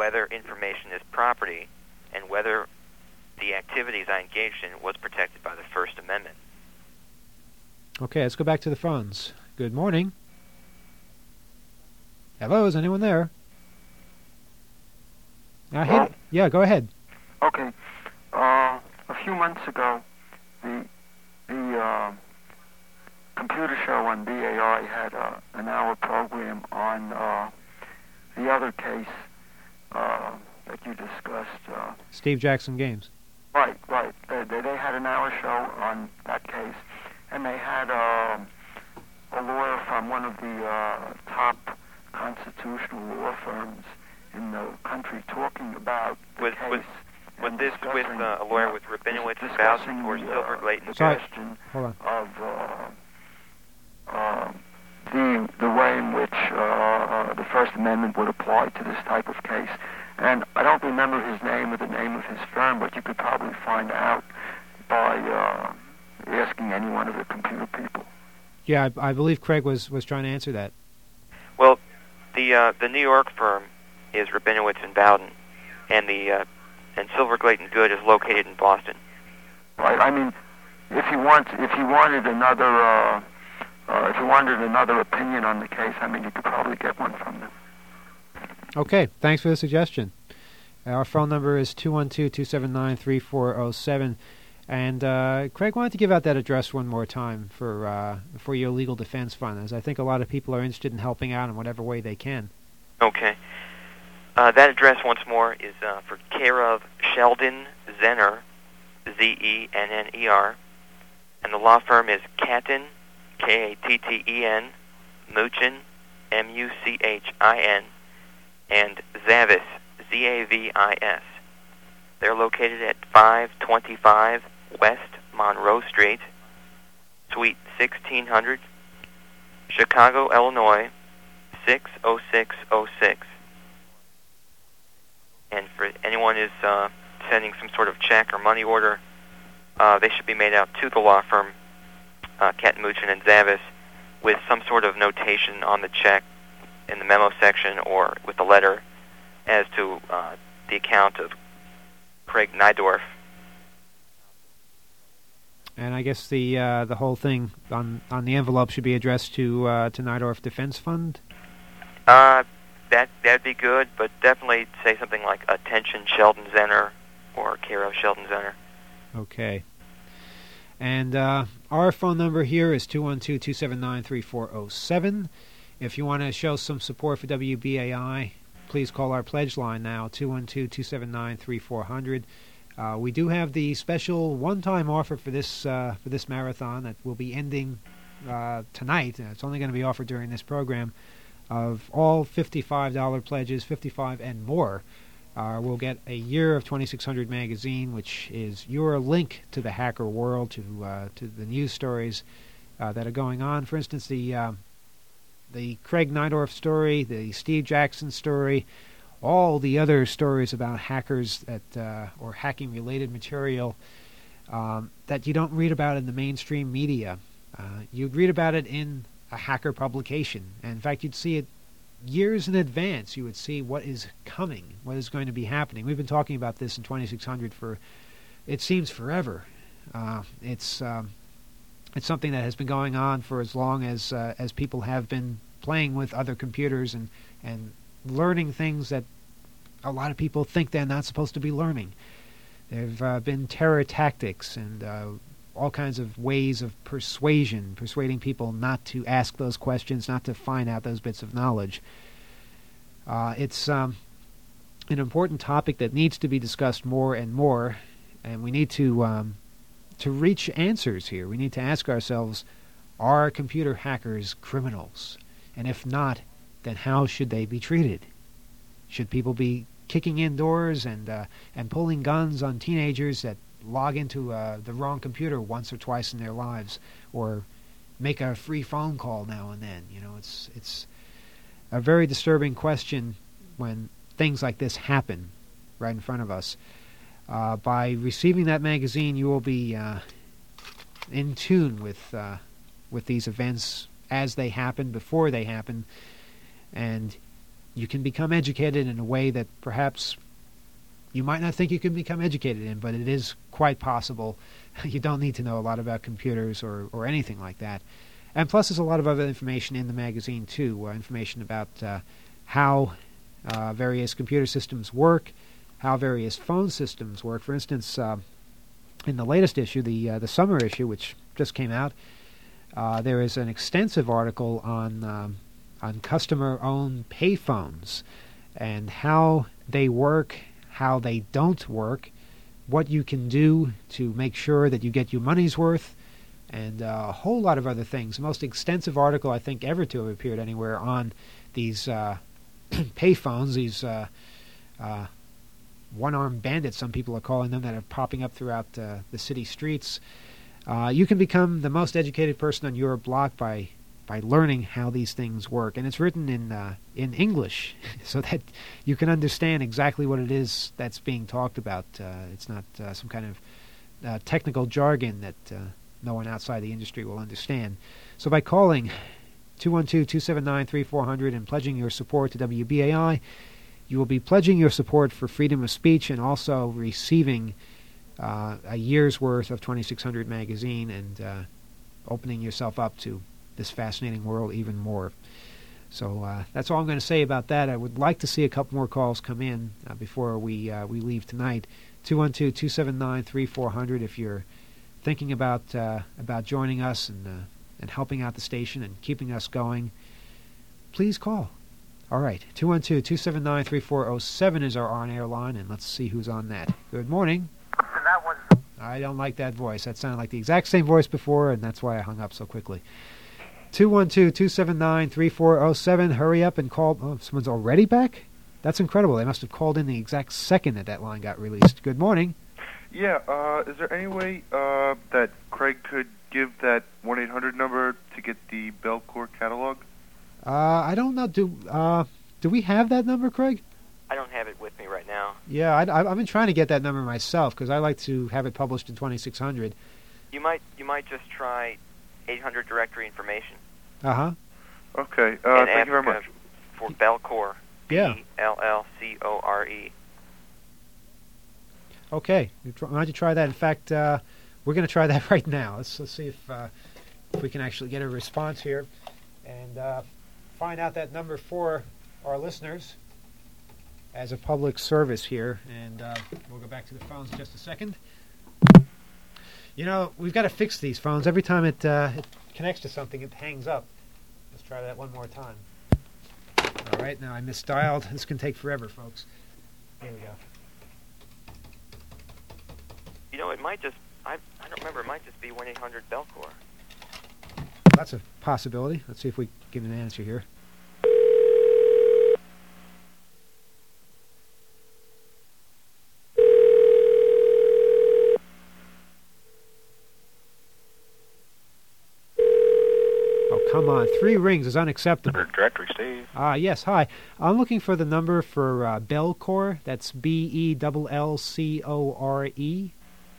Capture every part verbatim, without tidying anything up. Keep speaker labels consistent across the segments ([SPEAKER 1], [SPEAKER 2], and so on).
[SPEAKER 1] whether information is property and whether the activities I engaged in was protected by the First Amendment.
[SPEAKER 2] Okay, let's go back to the phones. Good morning. Hello, is anyone there? Uh,
[SPEAKER 3] Hello?
[SPEAKER 2] hey, yeah, go ahead.
[SPEAKER 3] Okay. Uh, a few months ago, the the uh, computer show on B A I had uh, an hour program on uh, the other case uh, that you discussed. Uh,
[SPEAKER 2] Steve Jackson Games.
[SPEAKER 3] right, right. They, they, they had an hour show on that case, and they had uh, a lawyer from one of the uh, top constitutional law firms in the country talking about the
[SPEAKER 1] Was,
[SPEAKER 3] case.
[SPEAKER 1] was, was
[SPEAKER 3] and
[SPEAKER 1] this with
[SPEAKER 3] discussing,
[SPEAKER 1] uh, a lawyer
[SPEAKER 3] uh,
[SPEAKER 1] with Rabinowitz and
[SPEAKER 3] discussing
[SPEAKER 1] Bowden or
[SPEAKER 3] the,
[SPEAKER 1] Silver
[SPEAKER 3] uh,
[SPEAKER 1] Glate and
[SPEAKER 3] the
[SPEAKER 2] Sorry.
[SPEAKER 3] question
[SPEAKER 2] Hold on.
[SPEAKER 3] of uh, uh, the the way in which uh, the First Amendment would apply to this type of case. And I don't remember his name or the name of his firm, but you could probably find out by uh, asking any one of the computer people.
[SPEAKER 2] Yeah, I, I believe Craig was, was trying to answer that.
[SPEAKER 1] Well, the uh, the New York firm is Rabinowitz and Bowden, and the uh, and Silver Glate and Good is located in Boston.
[SPEAKER 3] Right. I mean, if you want, if you wanted another, uh, uh, if you wanted another opinion on the case, I mean, you could probably get one from them.
[SPEAKER 2] Okay, thanks for the suggestion. Our phone number is two one two, two seven nine, three four zero seven. And uh, Craig wanted to give out that address one more time for uh, for your legal defense fund, as I think a lot of people are interested in helping out in whatever way they can.
[SPEAKER 1] Okay. Uh, that address, once more, is uh, for care of Sheldon Zenner, Z E N N E R, and the law firm is Catton, K A T T E N, Muchin, M U C H I N, and Zavis, Z A V I S. They're located at five twenty-five West Monroe Street, Suite sixteen hundred, Chicago, Illinois, six oh six oh six. And for anyone who's uh, sending some sort of check or money order, uh, they should be made out to the law firm, uh, Cat Muchin and Zavis, with some sort of notation on the check in the memo section or with the letter as to uh, the account of Craig Nydorf.
[SPEAKER 2] And I guess the uh, the whole thing on on the envelope should be addressed to uh, to Nydorf Defense Fund.
[SPEAKER 1] Uh, that that'd be good, but definitely say something like "Attention Sheldon Zenner" or "Care of Sheldon Zenner."
[SPEAKER 2] Okay. And uh, our phone number here is two one two, two seven nine, three four zero seven. If you want to show some support for W B A I, please call our pledge line now, two one two, two seven nine, three four zero zero. Uh, we do have the special one-time offer for this uh, for this marathon that will be ending uh, tonight. It's only going to be offered during this program. Of all fifty-five dollars pledges, fifty-five and more, uh, will get a year of twenty-six hundred magazine, which is your link to the hacker world, to uh, to the news stories uh, that are going on. For instance, the uh, the Craig Nydorf story, the Steve Jackson story, all the other stories about hackers that uh, or hacking-related material um, that you don't read about in the mainstream media. Uh, you'd read about it in a hacker publication. And in fact, you'd see it years in advance. You would see what is coming, what is going to be happening. We've been talking about this in twenty-six hundred for, it seems, forever. Uh, it's um, it's something that has been going on for as long as uh, as people have been playing with other computers and, and learning things that a lot of people think they're not supposed to be learning. There have uh, been terror tactics and uh, all kinds of ways of persuasion, persuading people not to ask those questions, not to find out those bits of knowledge. Uh, it's um, an important topic that needs to be discussed more and more, and we need to um, to reach answers here. We need to ask ourselves, are computer hackers criminals? And if not, then how should they be treated? Should people be kicking in doors and uh, and pulling guns on teenagers that log into uh, the wrong computer once or twice in their lives, or make a free phone call now and then? You know, it's it's a very disturbing question when things like this happen right in front of us. Uh, by receiving that magazine, you will be uh, in tune with uh, with these events as they happen, before they happen, and you can become educated in a way that perhaps you might not think you can become educated in, but it is quite possible. You don't need to know a lot about computers or, or anything like that. And plus, there's a lot of other information in the magazine, too, uh, information about uh, how uh, various computer systems work, how various phone systems work. For instance, uh, in the latest issue, the uh, the summer issue, which just came out, uh, there is an extensive article on um, on customer-owned payphones and how they work, how they don't work, what you can do to make sure that you get your money's worth, and uh, a whole lot of other things. The most extensive article I think ever to have appeared anywhere on these uh, payphones, these uh, uh, one-armed bandits, some people are calling them, that are popping up throughout uh, the city streets. Uh, you can become the most educated person on your block by by learning how these things work, and it's written in uh, in English, so that you can understand exactly what it is that's being talked about. Uh, it's not uh, some kind of uh, technical jargon that uh, no one outside the industry will understand. So by calling two one two, two seven nine, three four zero zero and pledging your support to W B A I, you will be pledging your support for freedom of speech and also receiving uh, a year's worth of twenty-six hundred magazine and uh, opening yourself up to this fascinating world even more. So uh, that's all I'm going to say about that. I would like to see a couple more calls come in uh, before we uh, we leave tonight. two one two, two seven nine, three four zero zero if you're thinking about uh, about joining us and uh, and helping out the station and keeping us going. Please call. All right, two one two, two seven nine, three four zero seven is our on-air line, and let's see who's on that. Good morning.
[SPEAKER 4] And that was...
[SPEAKER 2] I don't like that voice. That sounded like the exact same voice before, and that's why I hung up so quickly. two one two, two seven nine, three four zero seven. Hurry up and call. Oh, someone's already back? That's incredible. They must have called in the exact second that that line got released. Good morning.
[SPEAKER 4] Yeah, uh, is there any way uh, that Craig could give that one eight hundred number to get the Belcor catalog?
[SPEAKER 2] Uh, I don't know. Do uh, do we have that number, Craig?
[SPEAKER 1] I don't have it with me right now.
[SPEAKER 2] Yeah, I, I, I've been trying to get that number myself because I like to have it published in twenty-six hundred.
[SPEAKER 1] You might you might just try eight hundred directory information.
[SPEAKER 2] Uh-huh.
[SPEAKER 4] Okay, uh,
[SPEAKER 1] and
[SPEAKER 4] thank
[SPEAKER 1] ask,
[SPEAKER 4] you very much.
[SPEAKER 1] Uh, for Belcor.
[SPEAKER 2] Yeah.
[SPEAKER 1] B L L C O R E.
[SPEAKER 2] Okay. Why don't you try that? In fact, uh, we're going to try that right now. Let's, let's see if, uh, if we can actually get a response here and uh, find out that number for our listeners as a public service here. And uh, we'll go back to the phones in just a second. You know, we've got to fix these phones. Every time it, uh, it connects to something, it hangs up. Let's try that one more time. All right, now I misdialed. This can take forever, folks. Here we go.
[SPEAKER 1] You know, it might just, I I don't remember, it might just be one eight hundred Belcor.
[SPEAKER 2] That's a possibility. Let's see if we get an answer here. Oh, come on. Three rings is unacceptable.
[SPEAKER 5] Directory, Steve.
[SPEAKER 2] Ah, uh, yes, hi. I'm looking for the number for uh, Belcor. That's B E L L C O R E.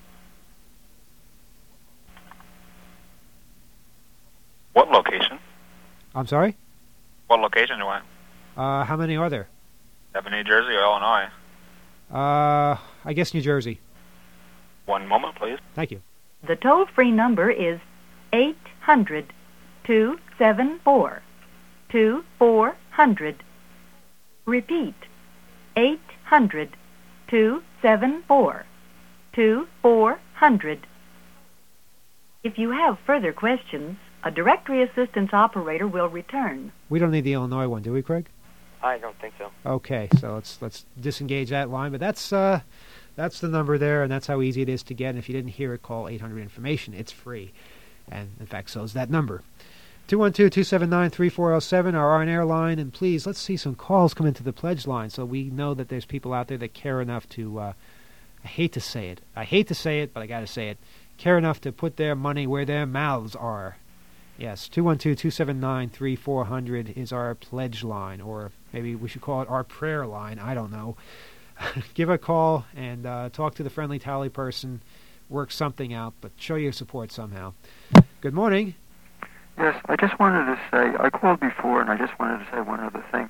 [SPEAKER 5] What location?
[SPEAKER 2] I'm sorry?
[SPEAKER 5] What location do you want?
[SPEAKER 2] Uh, how many are there?
[SPEAKER 5] Have New Jersey or Illinois?
[SPEAKER 2] Uh, I guess New Jersey.
[SPEAKER 5] One moment, please.
[SPEAKER 2] Thank you.
[SPEAKER 6] The toll-free number is eight hundred, two seven four, two four zero zero. Repeat, eight hundred, two seven four, two four zero zero. If you have further questions, a directory assistance operator will return.
[SPEAKER 2] We don't need the Illinois one, do we, Craig?
[SPEAKER 1] I don't think so.
[SPEAKER 2] Okay, so let's let's disengage that line. But that's uh, that's the number there, and that's how easy it is to get. And if you didn't hear it, call eight hundred information. It's free. And, in fact, so is that number. two one two, two seven nine, three four zero seven, our on-air line. And please, let's see some calls come into the pledge line so we know that there's people out there that care enough to, uh, I hate to say it. I hate to say it, but I got to say it. Care enough to put their money where their mouths are. Yes, two one two, two seven nine, three four zero zero is our pledge line, or maybe we should call it our prayer line. I don't know. Give a call and uh, talk to the friendly tally person, work something out, but show your support somehow. Good morning.
[SPEAKER 3] Yes, I just wanted to say, I called before, and I just wanted to say one other thing.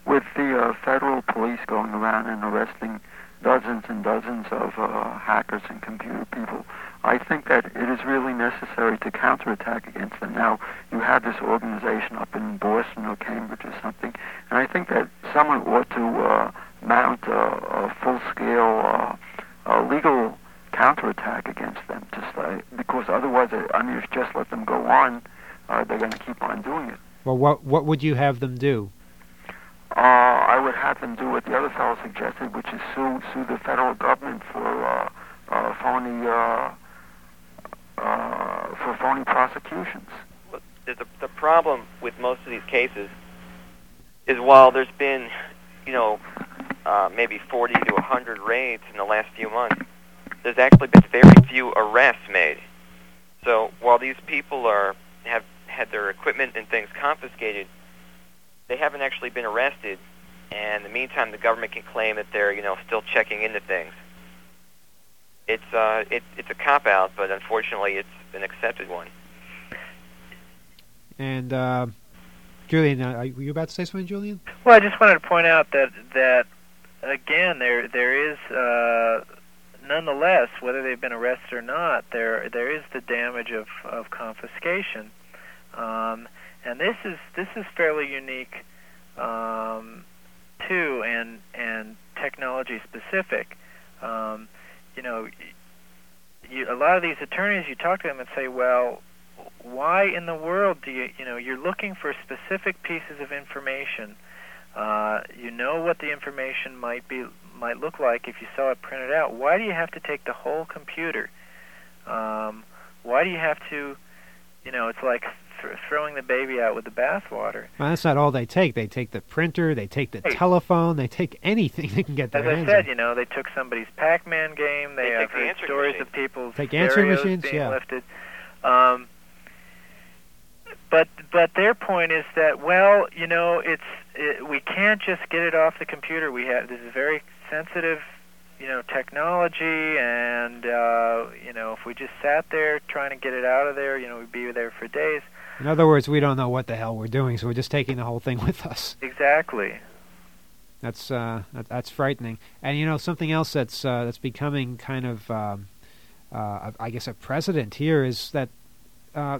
[SPEAKER 3] with the uh, federal police going around and arresting dozens and dozens of uh, hackers and computer people, I think that it is really necessary to counterattack against them. Now, you have this organization up in Boston or Cambridge or something, and I think that someone ought to uh, mount a, a full-scale uh, uh, legal counterattack against them, just like, because otherwise, I mean, if you just let them go on, uh, they're going to keep on doing it.
[SPEAKER 2] Well, what what would you have them do?
[SPEAKER 3] Uh, I would have them do what the other fellow suggested, which is sue sue the federal government for uh, uh, phony uh, uh, for phony prosecutions.
[SPEAKER 1] Look, the, the problem with most of these cases is while there's been, you know, uh, maybe forty to one hundred raids in the last few months, there's actually been very few arrests made. So while these people are have had their equipment and things confiscated, they haven't actually been arrested, and in the meantime, the government can claim that they're, you know, still checking into things. It's uh, it, it's a cop-out, but unfortunately, it's an accepted one.
[SPEAKER 2] And uh, Julian, uh, were you about to say something, Julian?
[SPEAKER 7] Well, I just wanted to point out that that again, there there is uh, nonetheless, whether they've been arrested or not, there there is the damage of of confiscation. Um, And this is this is fairly unique, um, too, and and technology specific. Um, you know, you, a lot of these attorneys, you talk to them and say, well, why in the world do you, you know, you're looking for specific pieces of information. Uh, you know what the information might be, might look like if you saw it printed out. Why do you have to take the whole computer? Um, why do you have to, you know, it's like th- throwing the baby out with the bathwater.
[SPEAKER 2] Well, that's not all they take. They take the printer, they take the
[SPEAKER 7] Hey.
[SPEAKER 2] telephone, they take anything they can get their
[SPEAKER 7] As I
[SPEAKER 2] hands
[SPEAKER 7] said,
[SPEAKER 2] on.
[SPEAKER 7] you know, they took somebody's Pac-Man game. They,
[SPEAKER 1] They
[SPEAKER 7] have
[SPEAKER 1] take the
[SPEAKER 7] heard
[SPEAKER 1] answering
[SPEAKER 7] stories
[SPEAKER 1] machine.
[SPEAKER 7] of people's
[SPEAKER 2] Take answering
[SPEAKER 7] stereos
[SPEAKER 2] machines,
[SPEAKER 7] being
[SPEAKER 2] yeah.
[SPEAKER 7] lifted. Um, but but their point is that, well, you know, it's it, we can't just get it off the computer. We have this is very sensitive, you know, technology, and uh, you know, if we just sat there trying to get it out of there, you know, we'd be there for days.
[SPEAKER 2] In other words, we don't know what the hell we're doing, so we're just taking the whole thing with us.
[SPEAKER 7] Exactly.
[SPEAKER 2] That's uh, that, that's frightening. And you know, something else that's uh, that's becoming kind of, um, uh, I guess, a precedent here is that uh,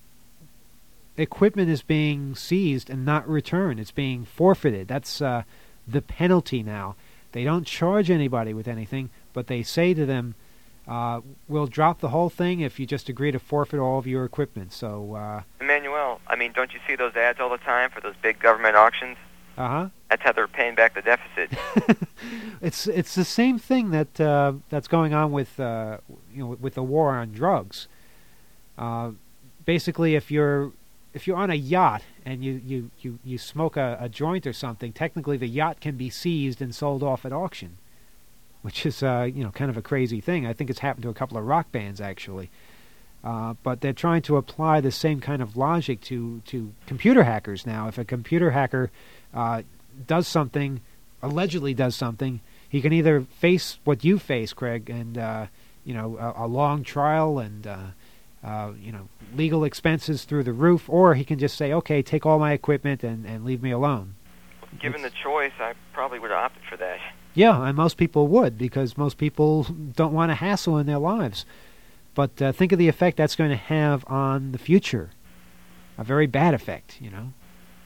[SPEAKER 2] equipment is being seized and not returned. It's being forfeited. That's uh, the penalty now. They don't charge anybody with anything, but they say to them, uh, "We'll drop the whole thing if you just agree to forfeit all of your equipment." So, uh
[SPEAKER 1] Emmanuel, I mean, don't you see those ads all the time for those big government auctions?
[SPEAKER 2] huh.
[SPEAKER 1] That's how they're paying back the deficit.
[SPEAKER 2] It's it's the same thing that uh, that's going on with uh, you know with the war on drugs. Uh, basically, if you're if you're on a yacht and you you, you, you smoke a, a joint or something, technically the yacht can be seized and sold off at auction, which is uh, you know kind of a crazy thing. I think it's happened to a couple of rock bands actually. Uh, but they're trying to apply the same kind of logic to, to computer hackers now. If a computer hacker uh, does something, allegedly does something, he can either face what you face, Craig, and uh, you know a, a long trial and uh, uh, you know legal expenses through the roof, or he can just say, "Okay, take all my equipment and, and leave me alone."
[SPEAKER 1] Given the
[SPEAKER 2] It's-
[SPEAKER 1] choice, I probably would have opted for that.
[SPEAKER 2] Yeah, and most people would, because most people don't want a hassle in their lives. But uh, think of the effect that's going to have on the future. A very bad effect, you know.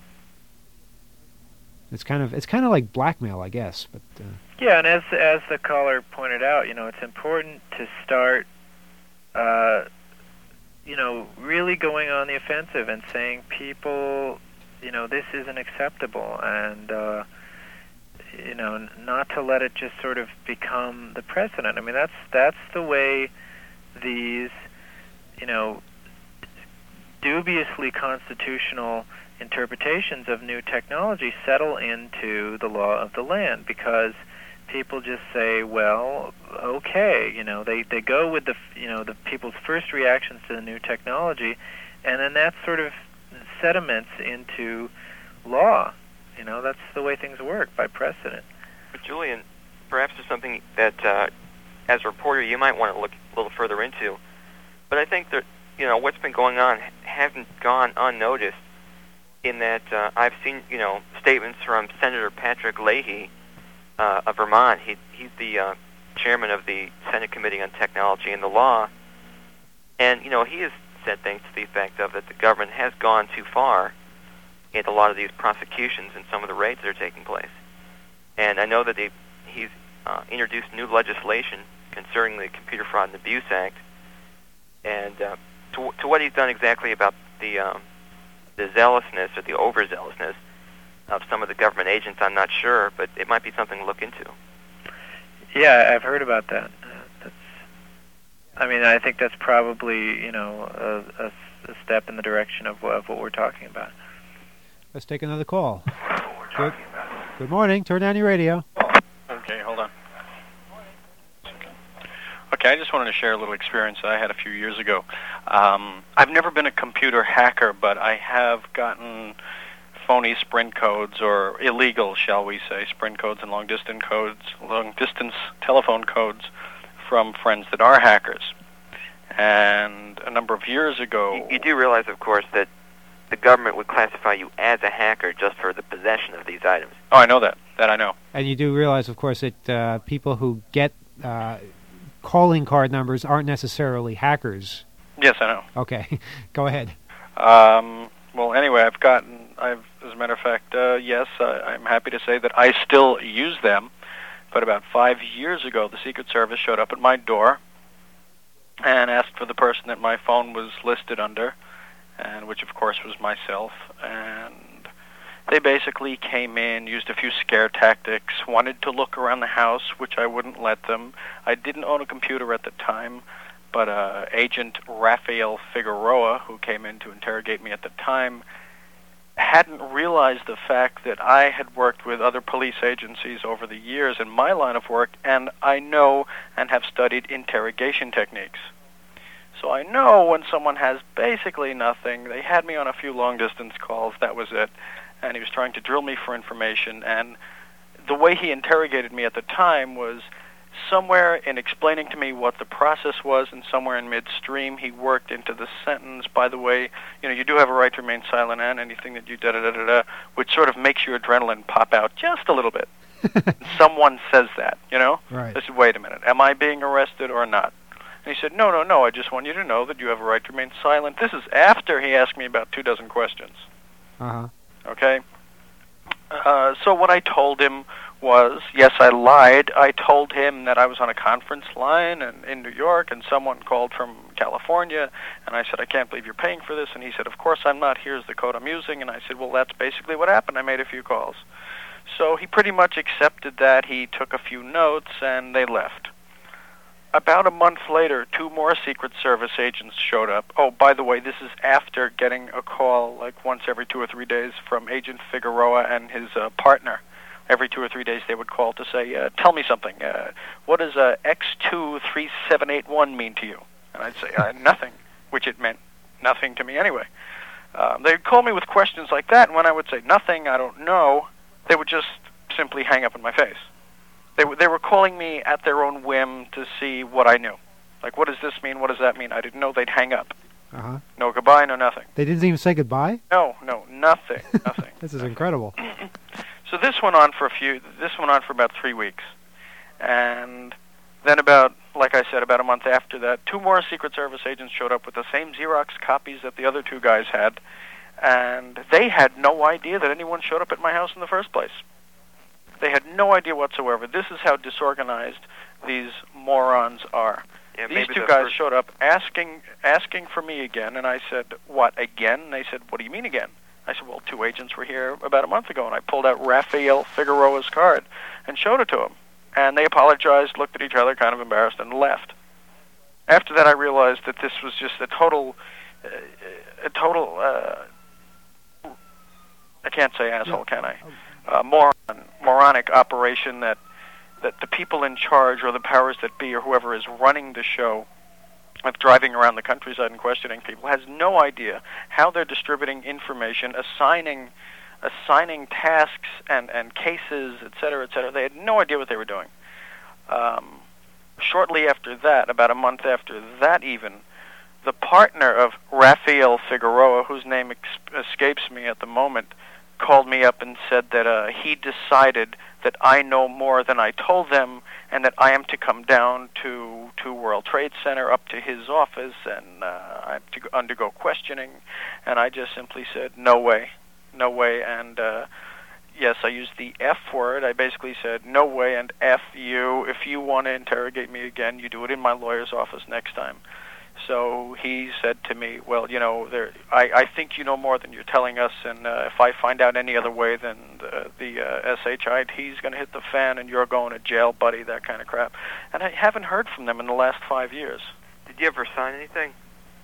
[SPEAKER 2] It's kind of it's kind of like blackmail, I guess. But uh,
[SPEAKER 7] Yeah, and as as the caller pointed out, you know, it's important to start, uh, you know, really going on the offensive and saying, people, you know, this isn't acceptable, and uh, you know, n- not to let it just sort of become the precedent. I mean, that's that's the way these, you know, dubiously constitutional interpretations of new technology settle into the law of the land, because people just say, well, okay, you know, they, they go with the, you know, the people's first reactions to the new technology, and then that sort of sediments into law. You know, that's the way things work, by precedent.
[SPEAKER 1] But Julian, perhaps there's something that, uh, as a reporter, you might want to look a little further into. But I think that, you know, what's been going on hasn't gone unnoticed. in that uh, I've seen, you know, statements from Senator Patrick Leahy uh, of Vermont. He, he's the uh, chairman of the Senate Committee on Technology and the Law, and, you know, he has said things to the effect of that the government has gone too far in a lot of these prosecutions and some of the raids that are taking place. And I know that they, he's uh, introduced new legislation concerning the Computer Fraud and Abuse Act, and uh, to, to what he's done exactly about the um, the zealousness or the overzealousness of some of the government agents, I'm not sure, but it might be something to look into.
[SPEAKER 7] Yeah, I've heard about that. Uh, that's, I mean, I think that's probably, you know, a, a, a step in the direction of, of what we're talking about.
[SPEAKER 2] Let's take another call. Good, good morning. Turn down your radio.
[SPEAKER 8] Okay, hold on. Okay, I just wanted to share a little experience that I had a few years ago. Um, I've never been a computer hacker, but I have gotten phony Sprint codes, or illegal, shall we say, Sprint codes and long-distance codes, long-distance telephone codes from friends that are hackers. And a number of years ago...
[SPEAKER 1] You, you do realize, of course, that the government would classify you as a hacker just for the possession of these items.
[SPEAKER 8] Oh, I know that. That I know.
[SPEAKER 2] And you do realize, of course, that uh, people who get uh, calling card numbers aren't necessarily hackers.
[SPEAKER 8] Yes, I know.
[SPEAKER 2] Okay. Go ahead.
[SPEAKER 8] Um, well, anyway, I've gotten, I've, as a matter of fact, uh, yes, uh, I'm happy to say that I still use them. But about five years ago, the Secret Service showed up at my door and asked for the person that my phone was listed under, and which, of course, was myself. And they basically came in, used a few scare tactics, wanted to look around the house, which I wouldn't let them. I didn't own a computer at the time, but uh, Agent Rafael Figueroa, who came in to interrogate me at the time, hadn't realized the fact that I had worked with other police agencies over the years in my line of work, and I know and have studied interrogation techniques. So I know when someone has basically nothing. They had me on a few long-distance calls, that was it, and he was trying to drill me for information, and the way he interrogated me at the time was somewhere in explaining to me what the process was, and somewhere in midstream he worked into the sentence, by the way, you know, you do have a right to remain silent, and anything that you da-da-da-da-da, which sort of makes your adrenaline pop out just a little bit. Someone says that, you know?
[SPEAKER 2] Right.
[SPEAKER 8] I said, wait a minute, am I being arrested or not? And he said, no, no, no, I just want you to know that you have a right to remain silent. This is after he asked me about two dozen questions.
[SPEAKER 2] Uh-huh.
[SPEAKER 8] Okay? Uh, so what I told him was, yes, I lied. I told him that I was on a conference line in, in New York, and someone called from California, and I said, I can't believe you're paying for this. And he said, of course I'm not. Here's the code I'm using. And I said, well, that's basically what happened. I made a few calls. So he pretty much accepted that. He took a few notes, and they left. About a month later, two more Secret Service agents showed up. Oh, by the way, this is after getting a call like once every two or three days from Agent Figueroa and his uh, partner. Every two or three days they would call to say, uh, tell me something. Uh, what does uh, X two three seven eight one mean to you? And I'd say, uh, nothing, which it meant nothing to me anyway. Um, they'd call me with questions like that, and when I would say nothing, I don't know, they would just simply hang up in my face. They, w- they were calling me at their own whim to see what I knew. Like, what does this mean? What does that mean? I didn't know. They'd hang up.
[SPEAKER 2] Uh-huh.
[SPEAKER 8] No goodbye, no nothing.
[SPEAKER 2] They didn't even say goodbye?
[SPEAKER 8] No, no, nothing, nothing.
[SPEAKER 2] This is incredible.
[SPEAKER 8] So this went on for a few, this went on for about three weeks. And then about, like I said, about a month after that, two more Secret Service agents showed up with the same Xerox copies that the other two guys had. And they had no idea that anyone showed up at my house in the first place. They had no idea whatsoever. This is how disorganized these morons are.
[SPEAKER 1] Yeah,
[SPEAKER 8] these two
[SPEAKER 1] the
[SPEAKER 8] guys
[SPEAKER 1] first...
[SPEAKER 8] showed up asking asking for me again, and I said, what, again? And they said, what do you mean again? I said, well, two agents were here about a month ago, and I pulled out Rafael Figueroa's card and showed it to them. And they apologized, looked at each other, kind of embarrassed, and left. After that, I realized that this was just a total, uh, a total, uh, I can't say asshole, can I? Uh, moron, moronic operation that, that the people in charge, or the powers that be, or whoever is running the show, of driving around the countryside and questioning people, has no idea how they're distributing information, assigning assigning tasks and, and cases, et cetera, et cetera. They had no idea what they were doing. Um, shortly after that, about a month after that even, the partner of Rafael Figueroa, whose name ex- escapes me at the moment, called me up and said that uh, he decided that I know more than I told them, and that I am to come down to to World Trade Center up to his office, and uh, I have to undergo questioning. And I just simply said, no way, no way. And uh, yes, I used the F word. I basically said, no way, and F you. If you want to interrogate me again, you do it in my lawyer's office next time. So he said to me, well, you know, there, I, I think you know more than you're telling us, and uh, if I find out any other way, then the, the uh, S H I, he's going to hit the fan, and you're going to jail, buddy, that kind of crap. And I haven't heard from them in the last five years.
[SPEAKER 1] Did you ever sign anything?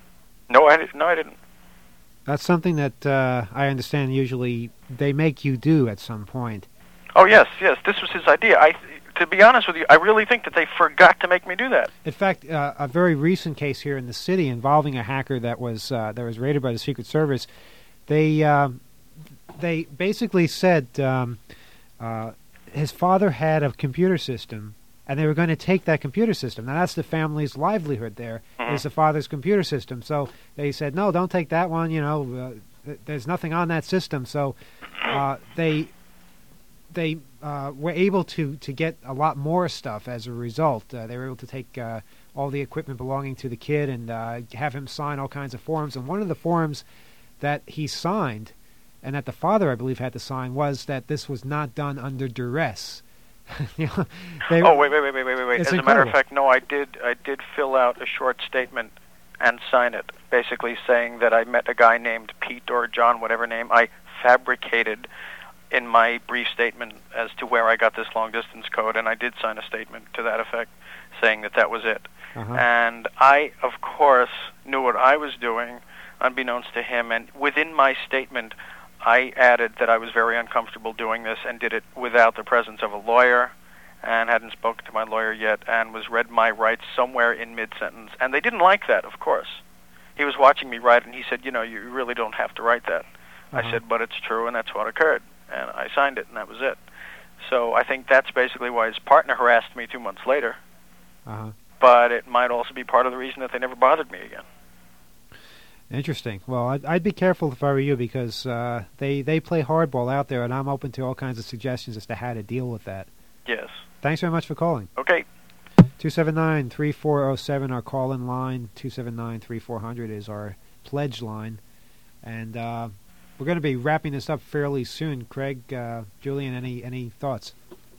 [SPEAKER 8] No, I, no, I didn't.
[SPEAKER 2] That's something that uh, I understand usually they make you do at some point.
[SPEAKER 8] Oh, yes, yes, this was his idea. I... To be honest with you, I really think that they forgot to make me do that.
[SPEAKER 2] In fact, uh, a very recent case here in the city involving a hacker that was uh, that was raided by the Secret Service, they uh, they basically said um, uh, his father had a computer system, and they were going to take that computer system. Now that's the family's livelihood. There
[SPEAKER 8] mm-hmm.
[SPEAKER 2] is the father's computer system. So they said, no, don't take that one. You know, uh, there's nothing on that system. So uh, they. They uh, were able to, to get a lot more stuff as a result. Uh, they were able to take uh, all the equipment belonging to the kid and uh, have him sign all kinds of forms. And one of the forms that he signed, and that the father, I believe, had to sign, was that this was not done under duress. you know, they,
[SPEAKER 8] oh, wait, wait, wait, wait, wait, wait. As
[SPEAKER 2] incredible.
[SPEAKER 8] a matter of fact, no, I did, I did fill out a short statement and sign it, basically saying that I met a guy named Pete or John, whatever name. I fabricated in my brief statement as to where I got this long-distance code, and I did sign a statement to that effect, saying that that was it.
[SPEAKER 2] Uh-huh.
[SPEAKER 8] And I, of course, knew what I was doing, unbeknownst to him, and within my statement, I added that I was very uncomfortable doing this and did it without the presence of a lawyer, and hadn't spoken to my lawyer yet, and was read my rights somewhere in mid-sentence. And they didn't like that, of course. He was watching me write, and he said, you know, you really don't have to write that.
[SPEAKER 2] Uh-huh.
[SPEAKER 8] I said, but it's true, and that's what occurred. And I signed it, and that was it. So I think that's basically why his partner harassed me two months later.
[SPEAKER 2] Uh-huh.
[SPEAKER 8] But it might also be part of the reason that they never bothered me again.
[SPEAKER 2] Interesting. Well, I'd, I'd be careful if I were you, because uh, they, they play hardball out there, and I'm open to all kinds of suggestions as to how to deal with that.
[SPEAKER 8] Yes.
[SPEAKER 2] Thanks very much for calling.
[SPEAKER 8] Okay.
[SPEAKER 2] two seven nine, three four zero seven, our call-in line. two seven nine, three four zero zero is our pledge line. And uh, we're going to be wrapping this up fairly soon. Craig, uh, Julian, any, any thoughts?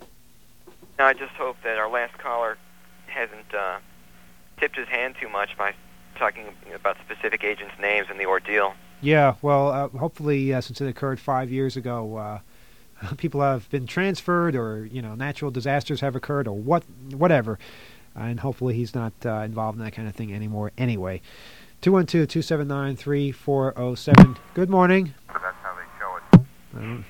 [SPEAKER 1] No, I just hope that our last caller hasn't uh, tipped his hand too much by talking about specific agents' names and the ordeal.
[SPEAKER 2] Yeah, well, uh, hopefully, uh, since it occurred five years ago, uh, people have been transferred, or you know, natural disasters have occurred, or what, whatever, and hopefully he's not uh, involved in that kind of thing anymore. Anyway, two one two, two seven nine, three four zero seven. Good morning.
[SPEAKER 9] But that's how they show it.
[SPEAKER 2] I don't,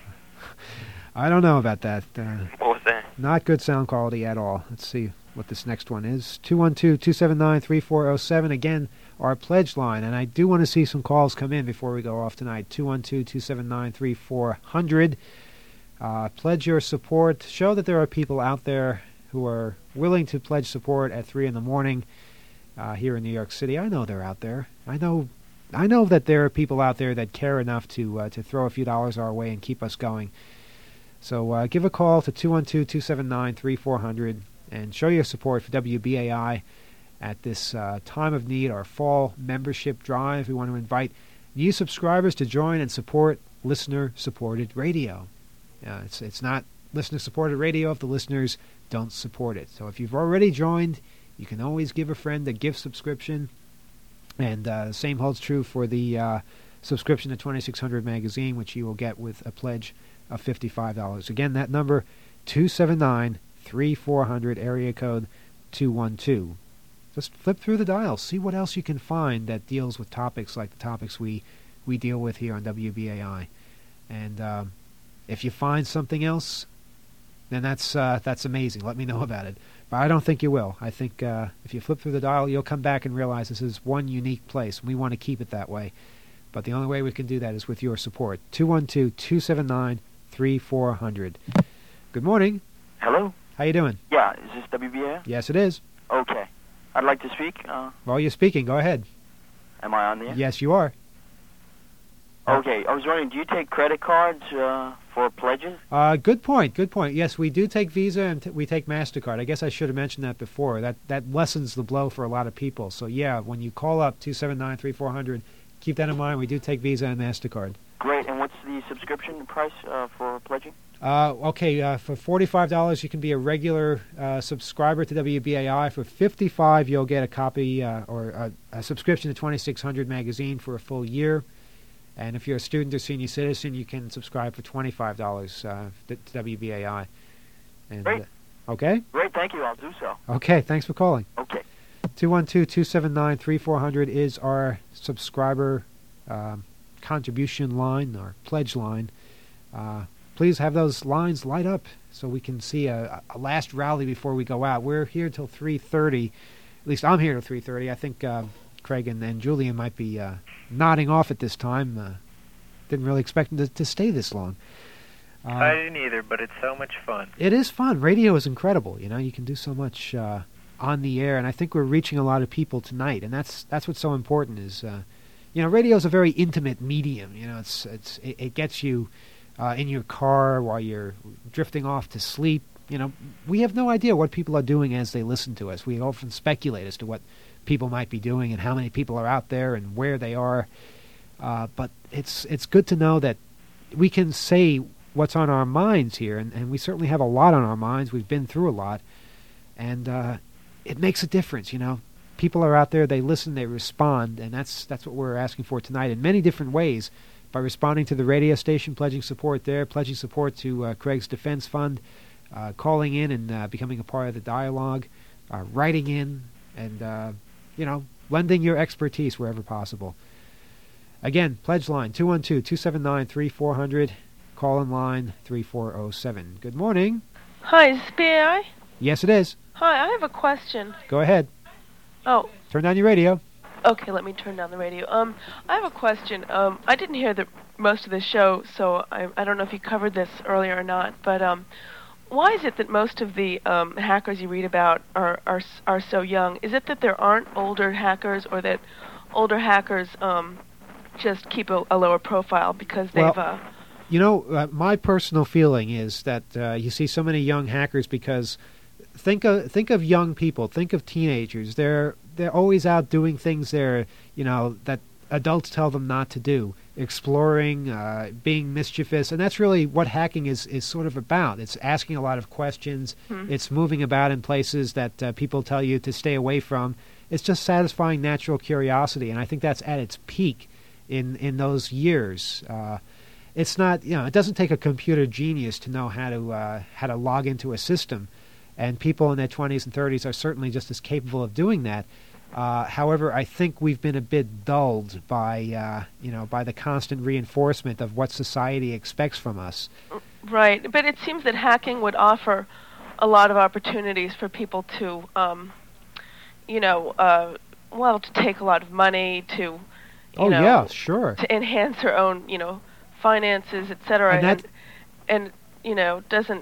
[SPEAKER 2] I don't know about that. Uh,
[SPEAKER 1] What was that?
[SPEAKER 2] not good sound quality at all. Let's see what this next one is. two one two, two seven nine, three four zero seven. Again, our pledge line. And I do want to see some calls come in before we go off tonight. two one two, two seven nine, three four zero zero. Uh, pledge your support. Show that there are people out there who are willing to pledge support at three in the morning uh, here in New York City. I know they're out there. I know I know that there are people out there that care enough to uh, to throw a few dollars our way and keep us going. So uh, give a call to two one two, two seven nine, three four zero zero and show your support for W B A I at this uh, time of need, our fall membership drive. We want to invite new subscribers to join and support listener-supported radio. Uh, it's it's not listener-supported radio if the listeners don't support it. So if you've already joined, you can always give a friend a gift subscription. And uh, the same holds true for the uh, subscription to twenty-six hundred Magazine, which you will get with a pledge of fifty-five dollars. Again, that number, two seven nine, three four zero zero, area code two one two. Just flip through the dials, see what else you can find that deals with topics like the topics we, we deal with here on W B A I. And um, if you find something else, then that's uh, that's amazing. Let me know about it. But I don't think you will. I think uh, if you flip through the dial, you'll come back and realize this is one unique place. We want to keep it that way. But the only way we can do that is with your support. two one two, two seven nine, three four zero zero. Good morning.
[SPEAKER 10] Hello?
[SPEAKER 2] How you doing?
[SPEAKER 10] Yeah, is this W B A?
[SPEAKER 2] Yes, it is.
[SPEAKER 10] Okay. I'd like to speak. Uh,
[SPEAKER 2] Well, you're speaking. Go ahead.
[SPEAKER 9] Am I on there?
[SPEAKER 2] Yes, you are.
[SPEAKER 9] Okay, I was wondering, do you take credit cards uh, for pledges?
[SPEAKER 2] Uh, good point. Good point. Yes, we do take Visa and t- we take MasterCard. I guess I should have mentioned that before. That that lessens the blow for a lot of people. So yeah, when you call up two seven nine, three four zero zero, keep that in mind. We do take Visa and MasterCard.
[SPEAKER 9] Great. And what's the subscription price uh, for pledging?
[SPEAKER 2] Uh, okay, uh, for forty-five dollars you can be a regular uh, subscriber to W B A I. For fifty-five dollars you'll get a copy uh, or a, a subscription to twenty-six hundred magazine for a full year. And if you're a student or senior citizen, you can subscribe for twenty-five dollars uh, to W B A I. And,
[SPEAKER 9] Great.
[SPEAKER 2] Uh, okay?
[SPEAKER 9] Great, thank you. I'll do so.
[SPEAKER 2] Okay, thanks for calling.
[SPEAKER 9] Okay.
[SPEAKER 2] two one two, two seven nine, three four zero zero is our subscriber um, contribution line, our pledge line. Uh, please have those lines light up so we can see a, a last rally before we go out. We're here till three thirty. At least I'm here till three thirty. I think uh, Craig and, and Julian might be uh, nodding off at this time. Uh, didn't really expect them to, to stay this long. Uh,
[SPEAKER 7] I didn't either, but it's so much fun.
[SPEAKER 2] It is fun. Radio is incredible. You know, you can do so much uh, on the air, and I think we're reaching a lot of people tonight, and that's that's what's so important. Is uh, you know, radio is a very intimate medium. You know, it's it's it, it gets you uh, in your car while you're drifting off to sleep. You know, we have no idea what people are doing as they listen to us. We often speculate as to what people might be doing and how many people are out there and where they are. Uh, but it's it's good to know that we can say what's on our minds here, and, and we certainly have a lot on our minds. We've been through a lot, and uh, it makes a difference, you know. People are out there, they listen, they respond, and that's that's what we're asking for tonight in many different ways, by responding to the radio station, pledging support there, pledging support to uh, Craig's Defense Fund, uh, calling in and uh, becoming a part of the dialogue, uh, writing in, and, uh, you know, lending your expertise wherever possible. Again, pledge line, two one two, two seven nine, three four zero zero. Call in line three four zero seven. Good morning.
[SPEAKER 10] Hi, is this B A I?
[SPEAKER 2] Yes, it is.
[SPEAKER 10] Hi, I have a question.
[SPEAKER 2] Go ahead.
[SPEAKER 10] Oh.
[SPEAKER 2] Turn down your radio.
[SPEAKER 10] Okay, let me turn down the radio. Um, I have a question. Um, I didn't hear the most of the show, so I, I don't know if you covered this earlier or not. But um, why is it that most of the um, hackers you read about are are are so young? Is it that there aren't older hackers, or that older hackers um, just keep a, a lower profile because they've?
[SPEAKER 2] Well,
[SPEAKER 10] uh,
[SPEAKER 2] You know, uh, my personal feeling is that uh, you see so many young hackers because think of think of young people, think of teenagers. They're they're always out doing things they're you know that adults tell them not to do, exploring, uh, being mischievous, and that's really what hacking is is sort of about. It's asking a lot of questions.
[SPEAKER 10] Hmm.
[SPEAKER 2] It's moving about in places that uh, people tell you to stay away from. It's just satisfying natural curiosity, and I think that's at its peak in in those years. Uh, It's not, you know, it doesn't take a computer genius to know how to uh, how to log into a system, and people in their twenties and thirties are certainly just as capable of doing that. Uh, however, I think we've been a bit dulled by, uh, you know, by the constant reinforcement of what society expects from us.
[SPEAKER 10] Right, but it seems that hacking would offer a lot of opportunities for people to, um, you know, uh, well, to take a lot of money, to, you
[SPEAKER 2] oh
[SPEAKER 10] know,
[SPEAKER 2] yeah, sure,
[SPEAKER 10] to enhance their own, you know, finances, et cetera,
[SPEAKER 2] and, that,
[SPEAKER 10] and, and you know, doesn't.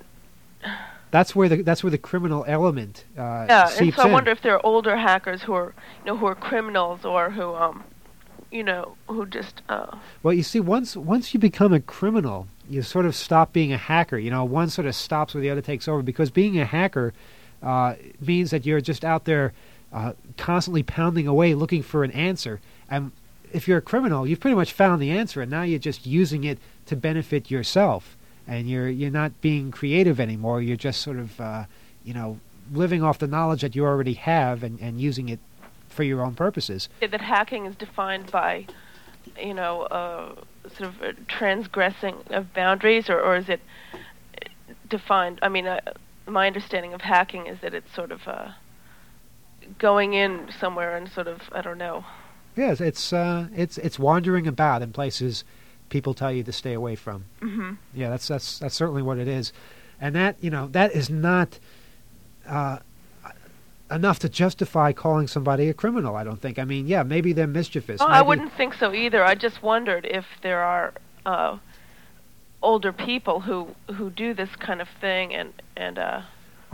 [SPEAKER 2] That's where the that's where the criminal element uh,
[SPEAKER 10] yeah,
[SPEAKER 2] seeps
[SPEAKER 10] and so I
[SPEAKER 2] in.
[SPEAKER 10] wonder if there are older hackers who are, you know, who are criminals or who, um, you know, who just. Uh,
[SPEAKER 2] well, you see, once once you become a criminal, you sort of stop being a hacker. You know, one sort of stops where the other takes over, because being a hacker uh, means that you're just out there uh, constantly pounding away looking for an answer. And if you're a criminal, you've pretty much found the answer, and now you're just using it to benefit yourself. And you're you're not being creative anymore. You're just sort of, uh, you know, living off the knowledge that you already have and, and using it for your own purposes.
[SPEAKER 10] That hacking is defined by, you know, uh, sort of uh, transgressing of boundaries, or, or is it defined? I mean, uh, my understanding of hacking is that it's sort of uh, going in somewhere and sort of, I don't know.
[SPEAKER 2] Yes, it's uh, it's it's wandering about in places people tell you to stay away from.
[SPEAKER 10] Mm-hmm.
[SPEAKER 2] Yeah, that's that's that's certainly what it is, and that you know that is not uh, enough to justify calling somebody a criminal. I don't think. I mean, yeah, maybe they're mischievous.
[SPEAKER 10] Oh,
[SPEAKER 2] maybe...
[SPEAKER 10] I wouldn't think so either. I just wondered if there are uh, older people who who do this kind of thing, and and. Uh,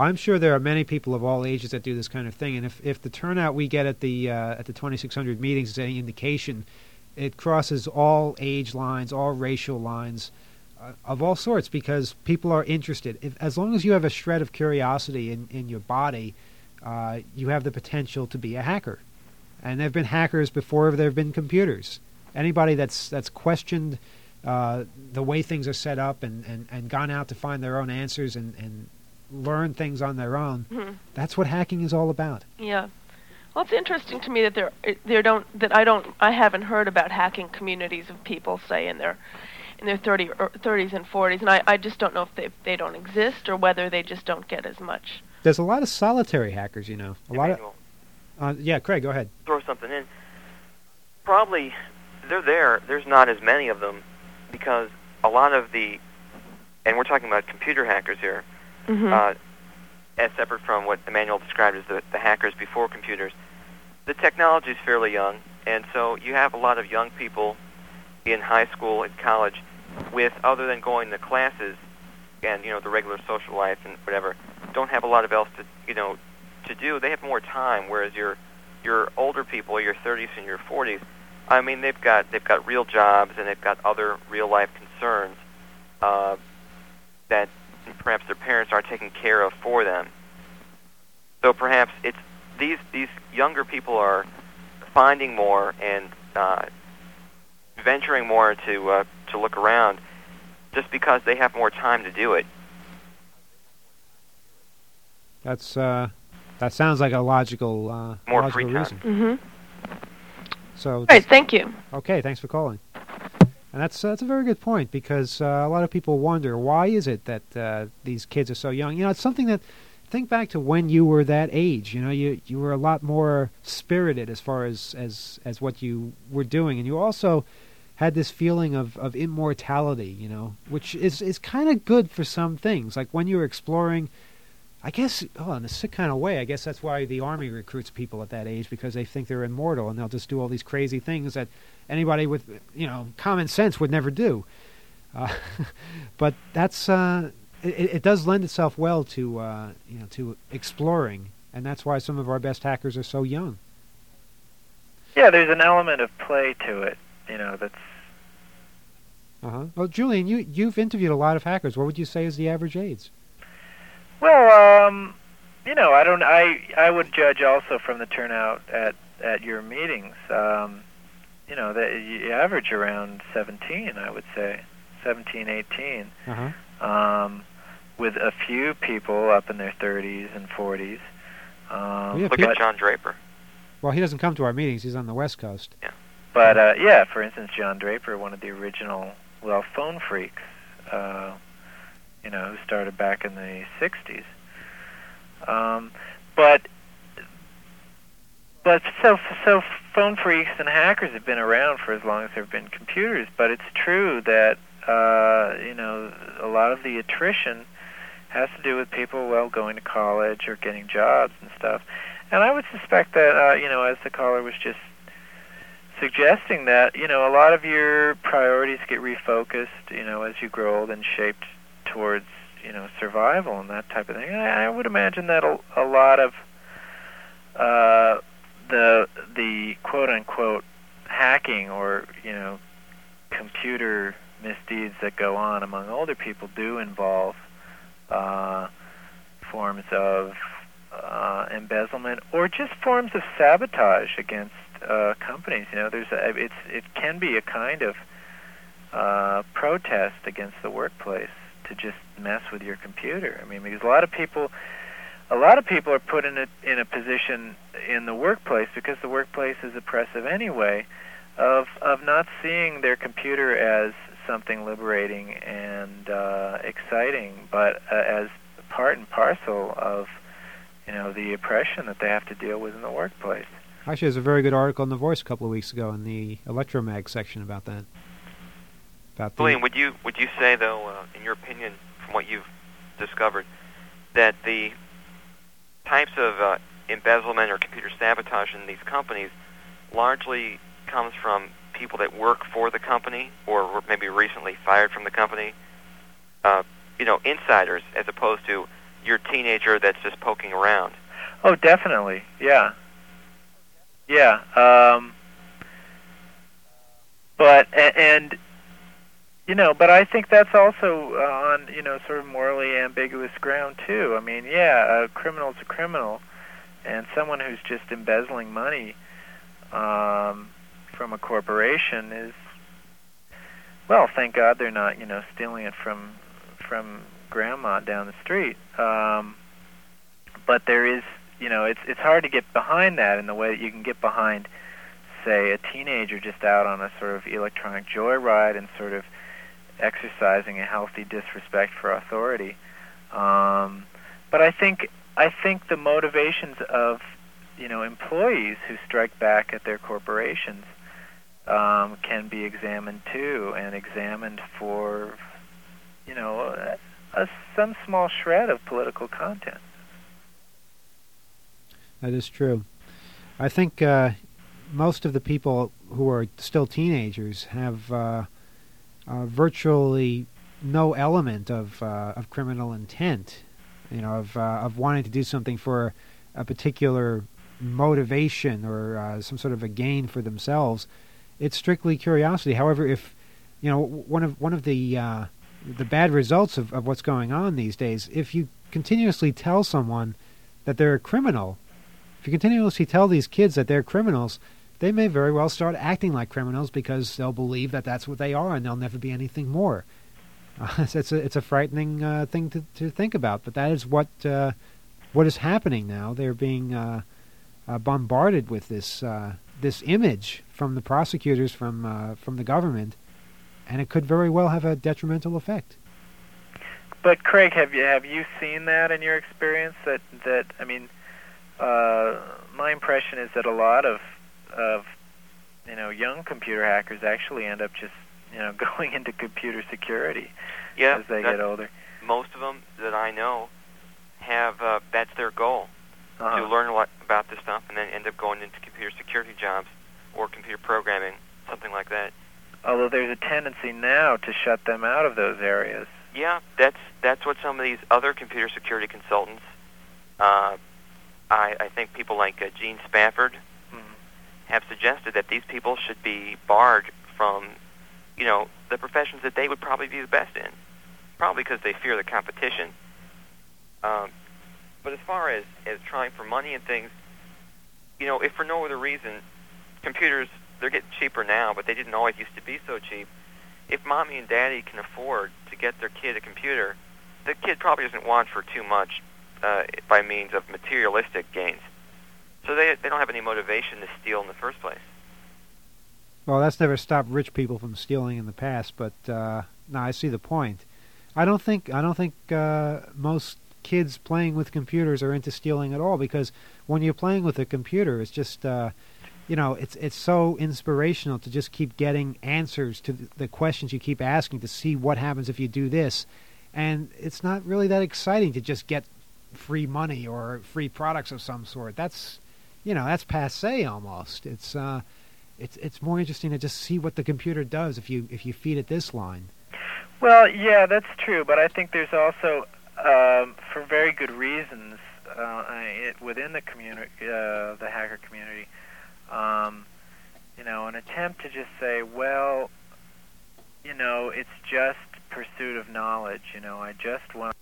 [SPEAKER 2] I'm sure there are many people of all ages that do this kind of thing, and if, if the turnout we get at the uh, at the twenty-six hundred meetings is any indication, it crosses all age lines, all racial lines, uh, of all sorts, because people are interested. If, as long as you have a shred of curiosity in, in your body, uh, you have the potential to be a hacker. And there have been hackers before there have been computers. Anybody that's that's questioned uh, the way things are set up and, and, and gone out to find their own answers and, and learn things on their own,
[SPEAKER 10] Mm-hmm.
[SPEAKER 2] that's what hacking is all about.
[SPEAKER 10] Yeah. Well, it's interesting to me that there, there don't, that I don't, I haven't heard about hacking communities of people, say in their, in their thirty or thirties and forties, and I, I just don't know if they, they don't exist or whether they just don't get as much.
[SPEAKER 2] There's a lot of solitary hackers, you know. A lot of. Uh, yeah, Craig, go ahead.
[SPEAKER 1] Throw something in. Probably, they're there. There's not as many of them because a lot of the, and we're talking about computer hackers here.
[SPEAKER 10] Mm-hmm.
[SPEAKER 1] Uh, as separate from what Emmanuel described as the, the hackers before computers. The technology is fairly young, and so you have a lot of young people in high school and college with, other than going to classes and, you know, the regular social life and whatever, don't have a lot of else to, you know, to do. They have more time, whereas your your older people, your thirties and your forties, I mean, they've got they've got real jobs and they've got other real life concerns uh, that perhaps their parents aren't taking care of for them. So perhaps it's these these younger people are finding more and uh, venturing more to uh, to look around just because they have more time to do it.
[SPEAKER 2] That's uh, that sounds like a logical uh,
[SPEAKER 1] more
[SPEAKER 2] logical
[SPEAKER 1] free time.
[SPEAKER 2] reason.
[SPEAKER 10] Mm-hmm.
[SPEAKER 2] So
[SPEAKER 10] All right, thank you.
[SPEAKER 2] Okay, thanks for calling. And that's that's a very good point, because uh, a lot of people wonder, why is it that uh, these kids are so young? You know, it's something that, think back to when you were that age. You know, you you were a lot more spirited as far as as, as what you were doing, and you also had this feeling of, of immortality, you know, which is, is kind of good for some things. Like when you were exploring, I guess, oh, in a sick kind of way, I guess that's why the Army recruits people at that age, because they think they're immortal, and they'll just do all these crazy things that anybody with, you know, common sense would never do. Uh, but that's, uh, it, it does lend itself well to, uh, you know, to exploring, and that's why some of our best hackers are so young.
[SPEAKER 7] Yeah, there's an element of play to it, you know, that's...
[SPEAKER 2] Uh-huh. Well, Julian, you, you've interviewed a lot of hackers. What would you say is the average age?
[SPEAKER 7] Well, um, you know, I don't. I I would judge also from the turnout at at your meetings. Um, you know, that you average around seventeen. I would say seventeen, eighteen.
[SPEAKER 2] Uh-huh.
[SPEAKER 7] Um, with a few people up in their thirties and forties. Um,
[SPEAKER 2] yeah,
[SPEAKER 1] Look at John Draper.
[SPEAKER 2] Well, he doesn't come to our meetings. He's on the West Coast.
[SPEAKER 1] Yeah.
[SPEAKER 7] But uh, yeah, for instance, John Draper, one of the original, well, phone freaks. Uh, you know, who started back in the sixties. Um, but, but so so phone freaks and hackers have been around for as long as there have been computers. But it's true that uh, you know, a lot of the attrition has to do with people, well, going to college or getting jobs and stuff. And I would suspect that uh, you know, as the caller was just suggesting, that you know, a lot of your priorities get refocused, you know, as you grow old and shaped towards, you know, survival and that type of thing. I, I would imagine that a, a lot of uh, the the quote unquote hacking or, you know, computer misdeeds that go on among older people do involve uh, forms of uh, embezzlement or just forms of sabotage against uh, companies. You know, there's a, it's it can be a kind of uh, protest against the workplace to just mess with your computer. I mean, because a lot of people, a lot of people are put in a in a position in the workplace, because the workplace is oppressive anyway, of of not seeing their computer as something liberating and uh, exciting, but uh, as part and parcel of, you know, the oppression that they have to deal with in the workplace.
[SPEAKER 2] Actually, there's a very good article in The Voice a couple of weeks ago in the Electromag section about that. About the
[SPEAKER 1] William, would you would you say, though, uh, in your opinion, from what you've discovered, that the types of uh, embezzlement or computer sabotage in these companies largely comes from people that work for the company or were maybe recently fired from the company? Uh, you know, insiders, as opposed to your teenager that's just poking around.
[SPEAKER 7] Oh, definitely. Yeah. Yeah. Um, but a- and you know, but I think that's also uh, on you know sort of morally ambiguous ground too. I mean, yeah, a criminal's a criminal, and someone who's just embezzling money um, from a corporation is, well, thank God they're not you know stealing it from from grandma down the street. Um, but there is, you know, it's it's hard to get behind that in the way that you can get behind, say, a teenager just out on a sort of electronic joyride and sort of exercising a healthy disrespect for authority. Um, but I think I think the motivations of you know employees who strike back at their corporations um, can be examined too, and examined for you know a, a, some small shred of political content.
[SPEAKER 2] That is true. I think uh, most of the people who are still teenagers have uh, uh, virtually no element of uh, of criminal intent, you know, of uh, of wanting to do something for a particular motivation or uh, some sort of a gain for themselves. It's strictly curiosity. However, if you know one of one of the uh, the bad results of, of what's going on these days, if you continuously tell someone that they're a criminal, if you continuously tell these kids that they're criminals, they may very well start acting like criminals because they'll believe that that's what they are and they'll never be anything more. Uh, it's a it's a frightening uh, thing to, to think about, but that is what uh, what is happening now. They're being uh, uh, bombarded with this uh, this image from the prosecutors, from uh, from the government, and it could very well have a detrimental effect.
[SPEAKER 7] But Craig, have you have you seen that in your experience? That that I mean, uh, my impression is that a lot of of you know young computer hackers actually end up just you know going into computer security
[SPEAKER 1] yeah,
[SPEAKER 7] as they get older.
[SPEAKER 1] Most of them that I know have uh, that's their goal,
[SPEAKER 7] uh-huh.
[SPEAKER 1] to learn a lot about this stuff and then end up going into computer security jobs or computer programming, something like that.
[SPEAKER 7] Although there's a tendency now to shut them out of those areas.
[SPEAKER 1] Yeah, that's that's what some of these other computer security consultants, uh, I, I think people like uh, Gene Spafford,
[SPEAKER 7] mm-hmm.
[SPEAKER 1] have suggested that these people should be barred from, you know, the professions that they would probably be the best in, probably because they fear the competition. Um, but as far as, as trying for money and things, you know, if for no other reason, computers, they're getting cheaper now, but they didn't always used to be so cheap. If mommy and daddy can afford to get their kid a computer, the kid probably doesn't want for too much uh, by means of materialistic gains. So they they don't have any motivation to steal in the first place.
[SPEAKER 2] Well, that's never stopped rich people from stealing in the past, but uh, no, I see the point. I don't think I don't think uh, most kids playing with computers are into stealing at all, because when you're playing with a computer, it's just uh, you know it's it's so inspirational to just keep getting answers to the questions you keep asking, to see what happens if you do this, and it's not really that exciting to just get free money or free products of some sort. That's you know that's passé almost. It's uh, it's it's more interesting to just see what the computer does if you if you feed it this line.
[SPEAKER 7] Well, yeah, that's true, but I think there's also, um, for very good reasons, uh, it, within the community, uh, the hacker community, um, you know, an attempt to just say, well, you know, it's just pursuit of knowledge. You know, I just want.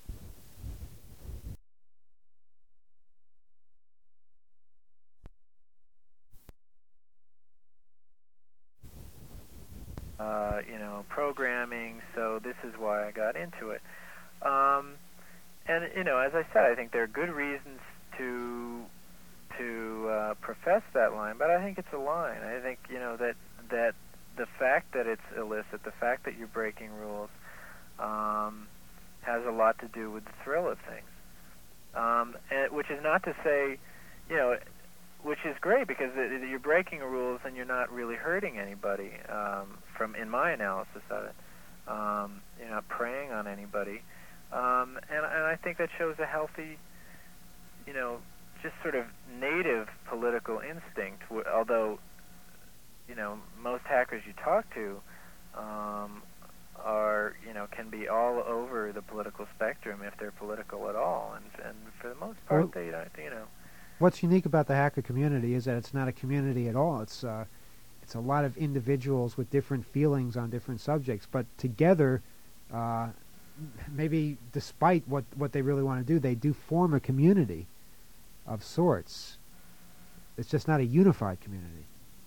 [SPEAKER 7] Uh, you know, programming, so this is why I got into it. Um, and, you know, as I said, I think there are good reasons to to uh, profess that line, but I think it's a line. I think, you know, that, that the fact that it's illicit, the fact that you're breaking rules, um, has a lot to do with the thrill of things. Um, and, which is not to say, you know, which is great, because it, you're breaking rules and you're not really hurting anybody. Um, from in my analysis of it, um, you're not preying on anybody, um, and, and I think that shows a healthy, you know, just sort of native political instinct. Although, you know, most hackers you talk to um, are, you know, can be all over the political spectrum if they're political at all, and and for the most part,
[SPEAKER 2] Well,
[SPEAKER 7] they don't, you know.
[SPEAKER 2] What's unique about the hacker community is that it's not a community at all. It's uh, it's a lot of individuals with different feelings on different subjects, but together, uh, maybe despite what, what they really want to do, they do form a community of sorts. It's just not a unified community.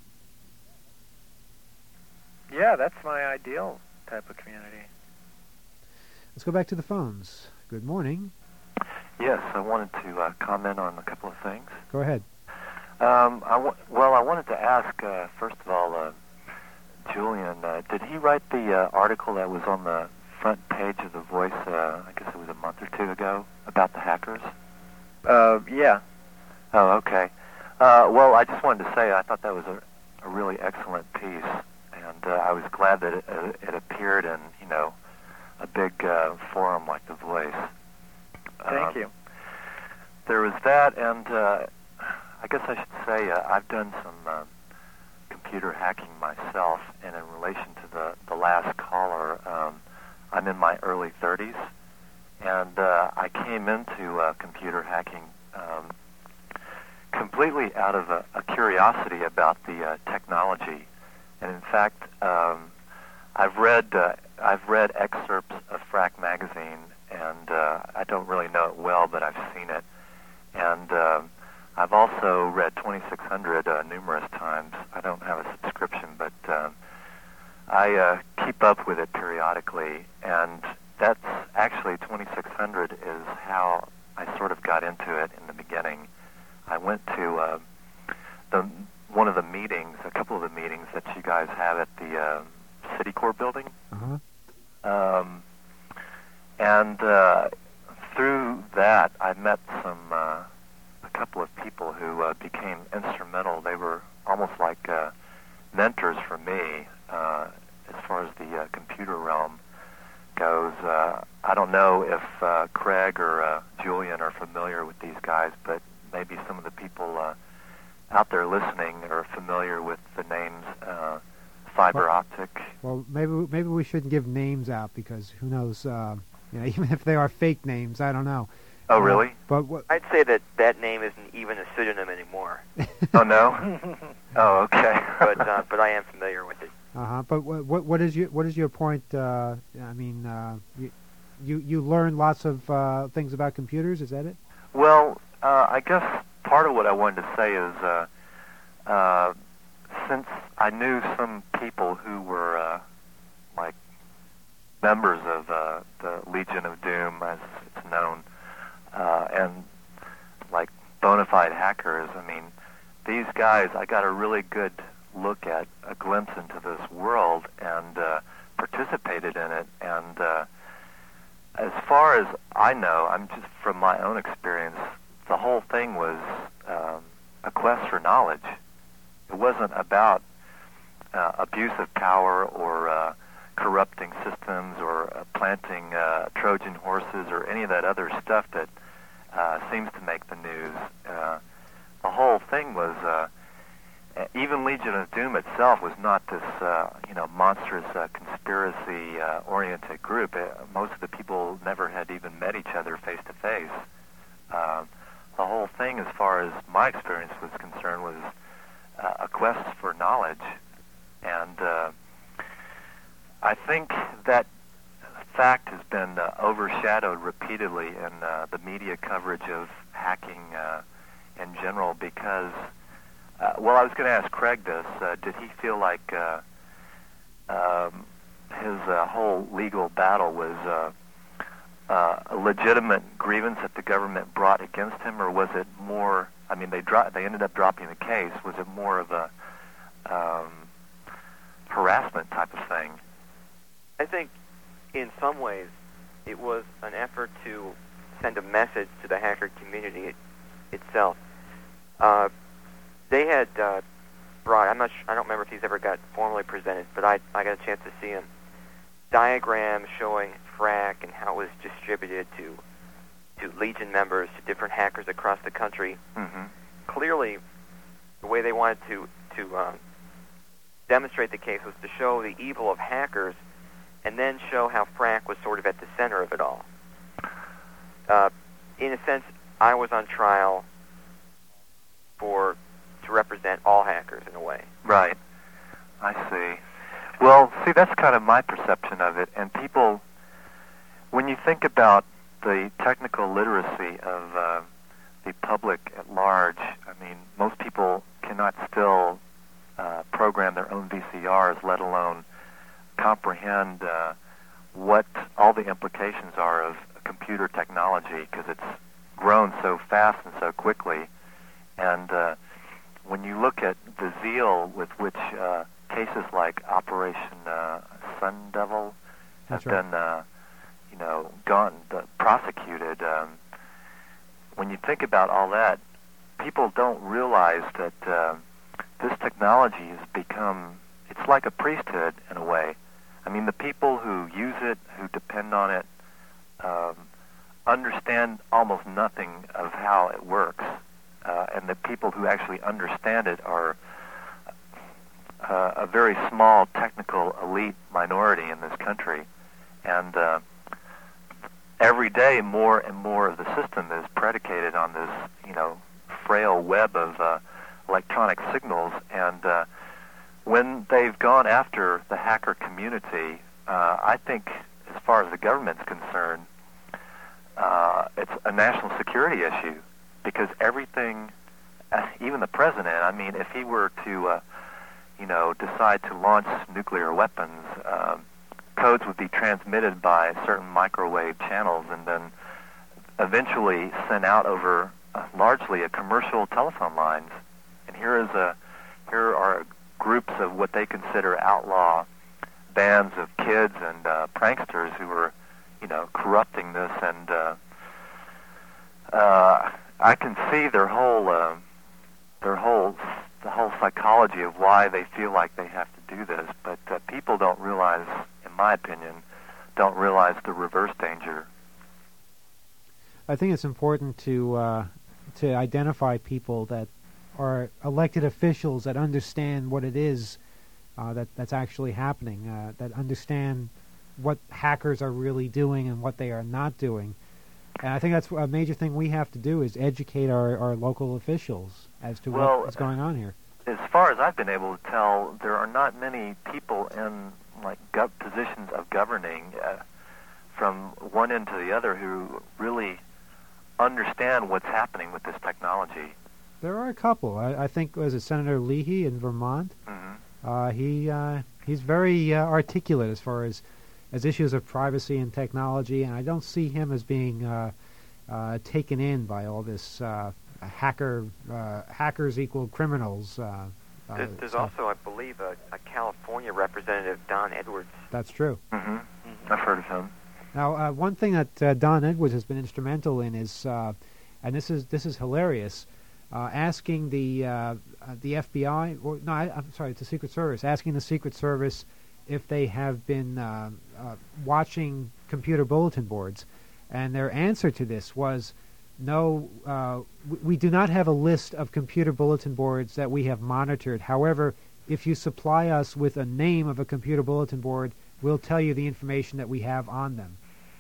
[SPEAKER 7] Yeah, that's my ideal type of community.
[SPEAKER 2] Let's go back to the phones. Good morning.
[SPEAKER 11] Yes, I wanted to uh, comment on a couple of things.
[SPEAKER 2] Go ahead.
[SPEAKER 11] Um, I w- well, I wanted to ask, uh, first of all, uh, Julian, uh, did he write the uh, article that was on the front page of The Voice, uh, I guess it was a month or two ago, about the hackers?
[SPEAKER 7] Uh, yeah.
[SPEAKER 11] Oh, okay. Uh, well, I just wanted to say I thought that was a, a really excellent piece, and uh, I was glad that it, uh, it appeared in, you know, a big uh, forum like The Voice.
[SPEAKER 7] Thank
[SPEAKER 11] um,
[SPEAKER 7] you.
[SPEAKER 11] There was that, and uh, I guess I should say uh, I've done some uh, computer hacking myself, and in relation to the, the last caller, um, I'm in my early thirties, and uh, I came into uh, computer hacking um, completely out of a, a curiosity about the uh, technology, and in fact, um, I've read uh, I've read excerpts of Frack magazine, and uh, I don't really know it well, but I've seen it, and uh, I've also read twenty-six hundred uh, numerous times. I don't have a subscription, but uh, I uh, keep up with it periodically, and that's actually twenty-six hundred is how I sort of got into it in the beginning. I went to uh, the one of the meetings, a couple of the meetings that you guys have at the uh, Citicorp building,
[SPEAKER 2] Uh-huh.
[SPEAKER 11] um, and uh, through that I met some uh, a couple of people who uh, became instrumental. They were almost like uh, mentors for me uh, as far as the uh, computer realm goes. Uh, I don't know if uh, Craig or uh, Julian are familiar with these guys, but maybe some of the people uh, out there listening are familiar with the names uh, Fiber
[SPEAKER 2] well,
[SPEAKER 11] Optic.
[SPEAKER 2] Well, maybe maybe we shouldn't give names out because who knows? Uh, you know, even if they are fake names, I don't know.
[SPEAKER 11] Oh,
[SPEAKER 2] uh,
[SPEAKER 11] really?
[SPEAKER 2] But what?
[SPEAKER 1] I'd say that that name isn't even a pseudonym anymore.
[SPEAKER 11] Oh no? Oh, okay.
[SPEAKER 1] but uh, but I am familiar with it.
[SPEAKER 2] Uh huh. But what, what what is your what is your point? Uh, I mean, uh, you, you you learn lots of uh, things about computers. Is that it?
[SPEAKER 11] Well, uh, I guess part of what I wanted to say is, uh, uh, since I knew some people who were uh, like members of uh, the Legion of Doom, as it's known, uh, and like bona fide hackers, I mean, these guys, I got a really good look at, a glimpse into this world, and uh, participated in it, and uh, as far as I know, I'm just from my own experience, the whole thing was um, a quest for knowledge. It wasn't about uh, abuse of power or uh, corrupting systems or uh, planting uh, Trojan horses or any of that other stuff that uh, seems to make the news. Uh, the whole thing was, uh, even Legion of Doom itself was not this, uh, you know, monstrous uh, conspiracy-oriented uh, group. Uh, most of the people never had even met each other face to face. The whole thing, as far as my experience was concerned, was uh, a quest for knowledge, and uh, I think that fact has been uh, overshadowed repeatedly in uh, the media coverage of hacking uh, in general because, uh, well, I was going to ask Craig this, uh, did he feel like uh, um, his uh, whole legal battle was uh, uh, a legitimate grievance that the government brought against him, or was it more, I mean, they dro- they ended up dropping the case, was it more of a um, harassment type of thing?
[SPEAKER 1] I think in some ways it was an effort to send a message to the hacker community it, itself. Uh, they had uh, brought, I'm not sure, I don't remember if he's ever got formally presented, but I, I got a chance to see him, diagrams showing Frack and how it was distributed to to Legion members, to different hackers across the country.
[SPEAKER 11] Mm-hmm.
[SPEAKER 1] Clearly, the way they wanted to, to um, demonstrate the case was to show the evil of hackers and then show how Frank was sort of at the center of it all. Uh, in a sense, I was on trial for to represent all hackers in a way.
[SPEAKER 11] Right. I see. Well, see, that's kind of my perception of it. And people, when you think about the technical literacy of uh, the public at large, I mean, most people cannot still uh, program their own V C Rs, let alone comprehend uh, what all the implications are of computer technology, because it's grown so fast and so quickly. And uh, when you look at the zeal with which uh, cases like Operation uh, Sun Devil have
[SPEAKER 2] That's right.
[SPEAKER 11] been, uh, you know, gone uh, prosecuted, um, when you think about all that, people don't realize that uh, this technology has become, it's like a priesthood in a way. I mean, the people who use it, who depend on it, um, understand almost nothing of how it works. Uh, and the people who actually understand it are uh, a very small technical elite minority in this country. And uh, every day more and more of the system is predicated on this, you know, frail web of uh, electronic signals. And uh, when they've gone after the hacker community, uh, I think as far as the government's concerned, uh, it's a national security issue, because everything, uh, even the president, I mean, if he were to, uh, you know, decide to launch nuclear weapons, um, codes would be transmitted by certain microwave channels and then eventually sent out over uh, largely a commercial telephone lines. And here is a, here are groups of what they consider outlaw bands of kids and uh, pranksters who are, you know, corrupting this. And uh, uh, I can see their whole, uh, their whole, the whole psychology of why they feel like they have to do this. But uh, people don't realize, in my opinion, don't realize the reverse danger.
[SPEAKER 2] I think it's important to uh, to identify people that are elected officials that understand what it is uh, that that's actually happening, uh, that understand what hackers are really doing and what they are not doing. And I think that's a major thing we have to do, is educate our, our local officials as to
[SPEAKER 11] well,
[SPEAKER 2] what's going on here.
[SPEAKER 11] As far as I've been able to tell, there are not many people in like gov- positions of governing uh, from one end to the other who really understand what's happening with this technology.
[SPEAKER 2] There are a couple. I, I think, was it Senator Leahy in Vermont?
[SPEAKER 11] Mm-hmm.
[SPEAKER 2] Uh, he uh, he's very uh, articulate as far as as issues of privacy and technology, and I don't see him as being uh, uh, taken in by all this uh, hacker uh, hackers equal criminals. Uh, uh,
[SPEAKER 1] There's, there's
[SPEAKER 2] stuff.
[SPEAKER 1] also, I believe, a, a California representative, Don Edwards.
[SPEAKER 2] That's true.
[SPEAKER 11] Mm-hmm. Mm-hmm. I've heard of him.
[SPEAKER 2] Now, uh, one thing that uh, Don Edwards has been instrumental in is, uh, and this is this is hilarious, uh, asking the uh, uh, the F B I, or no, I, I'm sorry, the Secret Service, asking the Secret Service if they have been uh, uh, watching computer bulletin boards, and their answer to this was, no, uh, we, we do not have a list of computer bulletin boards that we have monitored. However, if you supply us with a name of a computer bulletin board, we'll tell you the information that we have on them.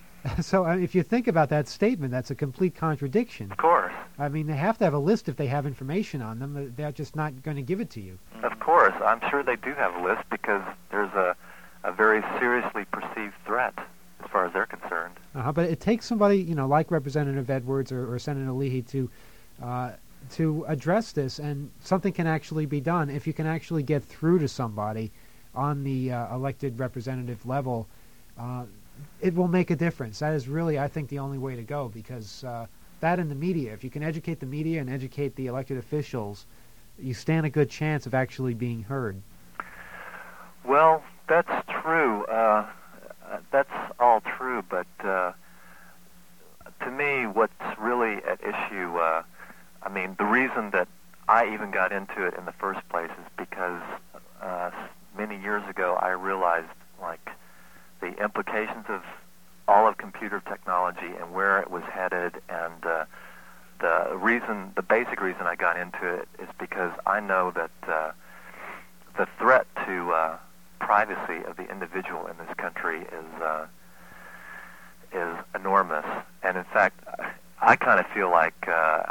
[SPEAKER 2] So uh, if you think about that statement, that's a complete contradiction.
[SPEAKER 11] Of course.
[SPEAKER 2] I mean, they have to have a list if they have information on them. They're just not going to give it to you.
[SPEAKER 11] Of course. I'm sure they do have a list, because there's a, a very seriously perceived threat as far as they're concerned.
[SPEAKER 2] Uh-huh, but it takes somebody, you know, like Representative Edwards or, or Senator Leahy to uh, to address this, and something can actually be done. If you can actually get through to somebody on the uh, elected representative level, uh, it will make a difference. That is really, I think, the only way to go, because uh, that and the media, if you can educate the media and educate the elected officials, you stand a good chance of actually being heard.
[SPEAKER 11] Well, that's true. Uh, that's all true, but uh, to me, what's really at issue, uh, I mean, the reason that I even got into it in the first place is because uh, many years ago I realized, like, the implications of all of computer technology and where it was headed, and uh, the reason, the basic reason I got into it is because I know that uh, the threat to uh, privacy of the individual in this country is uh, is enormous. And in fact, I kind of feel like uh,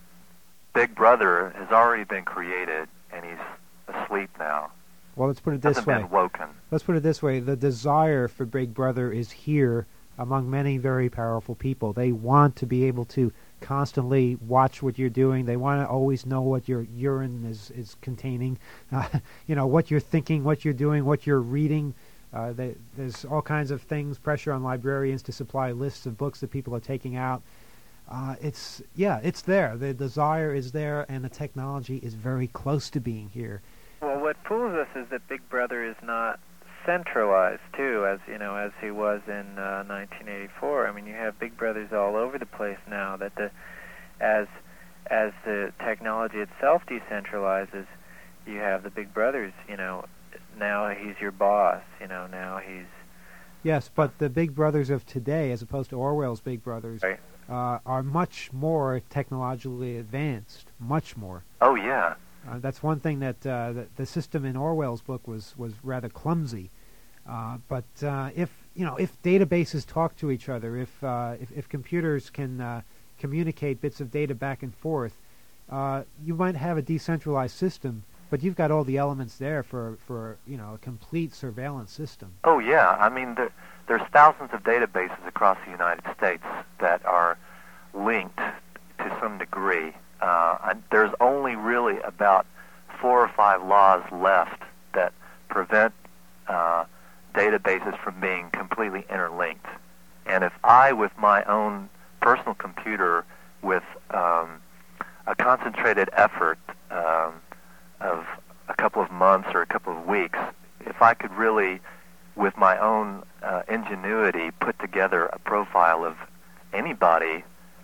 [SPEAKER 11] Big Brother has already been created, and he's asleep now.
[SPEAKER 2] Well, let's put it this
[SPEAKER 11] Hasn't
[SPEAKER 2] way.
[SPEAKER 11] been woken.
[SPEAKER 2] Let's put it this way. The desire for Big Brother is here among many very powerful people. They want to be able to constantly watch what you're doing. They want to always know what your urine is, is containing, uh, you know, what you're thinking, what you're doing, what you're reading. Uh, they, there's all kinds of things, pressure on librarians to supply lists of books that people are taking out. Uh, it's, yeah, it's there. The desire is there, and the technology is very close to being here.
[SPEAKER 7] Well, what fools us is that Big Brother is not centralized, too, as you know, as he was in uh, nineteen eighty-four. I mean, you have Big Brothers all over the place now. That the as as the technology itself decentralizes, you have the Big Brothers. You know, now he's your boss. You know, now he's
[SPEAKER 2] yes, but the Big Brothers of today, as opposed to Orwell's Big Brothers,
[SPEAKER 7] right.
[SPEAKER 2] uh, are much more technologically advanced. Much more.
[SPEAKER 11] Oh yeah.
[SPEAKER 2] Uh, that's one thing that uh, the, the system in Orwell's book was, was rather clumsy. Uh, but uh, if you know if databases talk to each other, if uh, if, if computers can uh, communicate bits of data back and forth, uh, you might have a decentralized system, but you've got all the elements there for, for you know a complete surveillance system.
[SPEAKER 11] Oh yeah, I mean there, there's thousands of databases across the United States that are linked to some degree. Uh, and there's only really about four or five laws left that prevent uh, databases from being completely interlinked. And if I, with my own personal computer, with um, a concentrated effort um, of a couple of months or a couple of weeks, if I could really, with my own uh, ingenuity, put together a profile of anybody,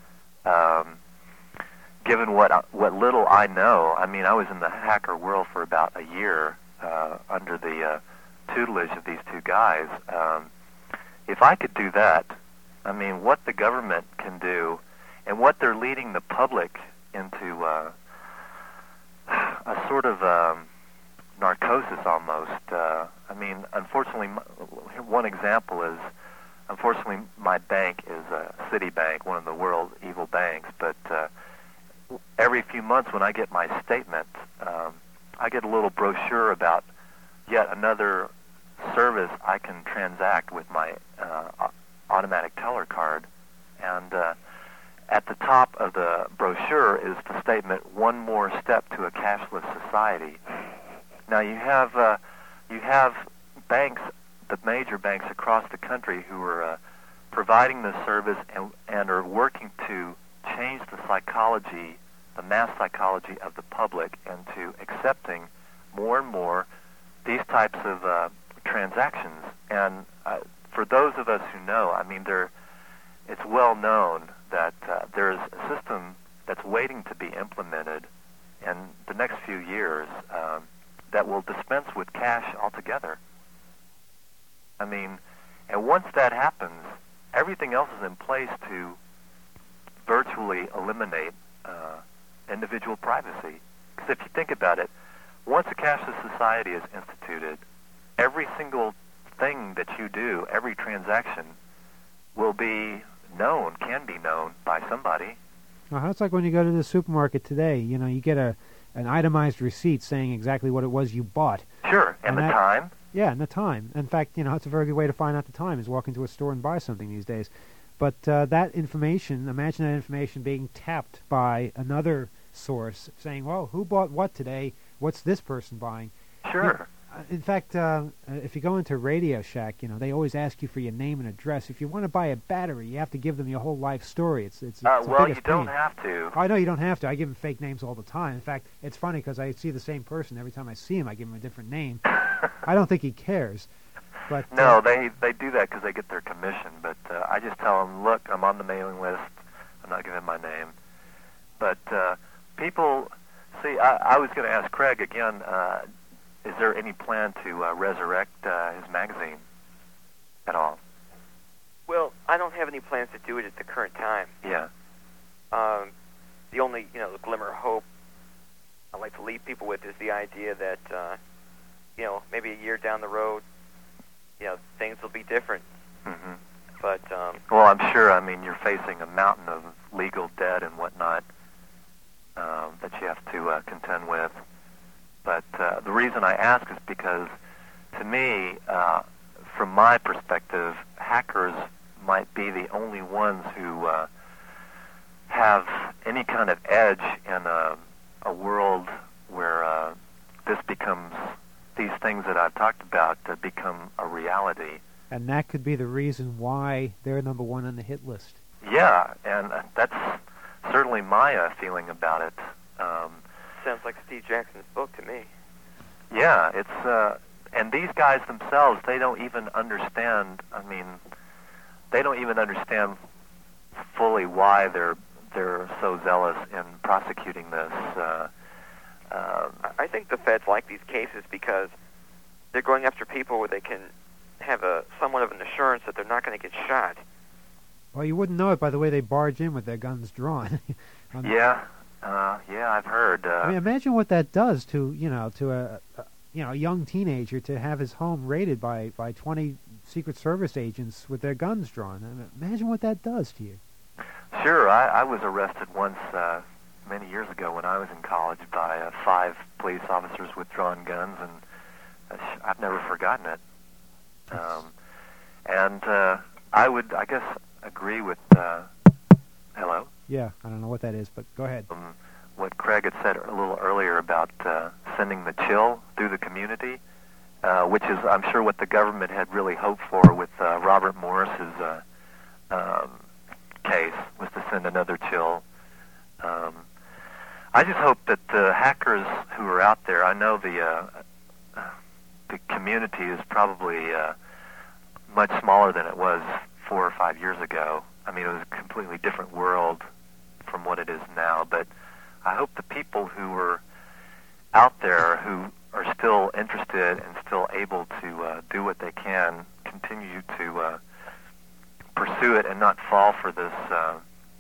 [SPEAKER 11] um, given what what little I know, I mean, I was in the hacker world for about a year uh, under the uh, tutelage of these two guys. Um, if I could do that, I mean, what the government can do, and what they're leading the public into uh, a sort of um, narcosis almost. Uh, I mean, unfortunately, one example is, unfortunately, my bank is uh, Citibank, one of the world's evil banks, but uh, every few months when I get my statement, um, I get a little brochure about yet another service I can transact with my uh, automatic teller card. And uh, at the top of the brochure is the statement, one more step to a cashless society. Now you have uh, you have banks, the major banks across the country who are uh, providing this service and, and are working to change the psychology, the mass psychology of the public, into accepting more and more these types of uh, transactions. And uh, for those of us who know, I mean, there, it's well known that uh, there's a system that's waiting to be implemented in the next few years um, that will dispense with cash altogether. I mean, and once that happens, everything else is in place to virtually eliminate uh, individual privacy. Because if you think about it, once a cashless society is instituted, every single thing that you do, every transaction, will be known, can be known by somebody.
[SPEAKER 2] Well, it's like when you go to the supermarket today. You know, you get a an itemized receipt saying exactly what it was you bought.
[SPEAKER 11] Sure, and, and the
[SPEAKER 2] that,
[SPEAKER 11] time.
[SPEAKER 2] Yeah, and the time. In fact, you know, it's a very good way to find out the time is walk into a store and buy something these days. But uh, that information, imagine that information being tapped by another source saying, well, who bought what today? What's this person buying?
[SPEAKER 11] Sure.
[SPEAKER 2] In fact, uh, if you go into Radio Shack, you know, they always ask you for your name and address. If you want to buy a battery, you have to give them your whole life story. It's it's, it's
[SPEAKER 11] uh,
[SPEAKER 2] the
[SPEAKER 11] well,
[SPEAKER 2] biggest
[SPEAKER 11] you don't
[SPEAKER 2] pain.
[SPEAKER 11] have to.
[SPEAKER 2] I know you don't have to. I give them fake names all the time. In fact, it's funny because I see the same person every time I see him. I give him a different name. I don't think he cares. But
[SPEAKER 11] no,
[SPEAKER 2] uh,
[SPEAKER 11] they they do that because they get their commission. But uh, I just tell them, look, I'm on the mailing list. I'm not giving my name. But uh, people, see, I, I was going to ask Craig again. Uh, Is there any plan to uh, resurrect uh, his magazine at all?
[SPEAKER 1] Well, I don't have any plans to do it at the current time.
[SPEAKER 11] Yeah.
[SPEAKER 1] Um, the only, you know, glimmer of hope I'd like to leave people with is the idea that uh, you know, maybe a year down the road, you know, things will be different.
[SPEAKER 11] Mm-hmm.
[SPEAKER 1] But um,
[SPEAKER 11] well, I'm sure. I mean, you're facing a mountain of legal debt and whatnot um, that you have to uh, contend with. But uh, the reason I ask is because, to me, uh, from my perspective, hackers might be the only ones who uh, have any kind of edge in a, a world where uh, this becomes, these things that I've talked about uh, become a reality.
[SPEAKER 2] And that could be the reason why they're number one on the hit list.
[SPEAKER 11] Yeah, and uh, that's certainly my uh, feeling about it. Um,
[SPEAKER 1] sounds like Steve Jackson's book to me.
[SPEAKER 11] Yeah, it's uh, and these guys themselves, they don't even understand. I mean, they don't even understand fully why they're they're so zealous in prosecuting this. Uh, uh,
[SPEAKER 1] I think the feds like these cases because they're going after people where they can have a somewhat of an assurance that they're not going to get shot.
[SPEAKER 2] Well, you wouldn't know it by the way they barge in with their guns drawn.
[SPEAKER 11] yeah, uh, yeah, I've heard. Uh,
[SPEAKER 2] I mean, imagine what that does to you know to a, a you know a young teenager to have his home raided by by twenty Secret Service agents with their guns drawn. I mean, imagine what that does to you.
[SPEAKER 11] Sure, I, I was arrested once uh, many years ago when I was in college by uh, five police officers with drawn guns, and uh, I've never forgotten it. Um, and uh, I would, I guess, agree with. Uh, hello.
[SPEAKER 2] Yeah, I don't know what that is, but go ahead.
[SPEAKER 11] Um, what Craig had said a little earlier about uh, sending the chill through the community, uh, which is, I'm sure, what the government had really hoped for with uh, Robert Morris's uh, um, case, was to send another chill. Um, I just hope that the hackers who are out there, I know the uh, the community is probably uh, much smaller than it was four or five years ago. I mean, it was a completely different world from what it is now, but I hope the people who are out there who are still interested and still able to uh, do what they can continue to uh, pursue it and not fall for this uh,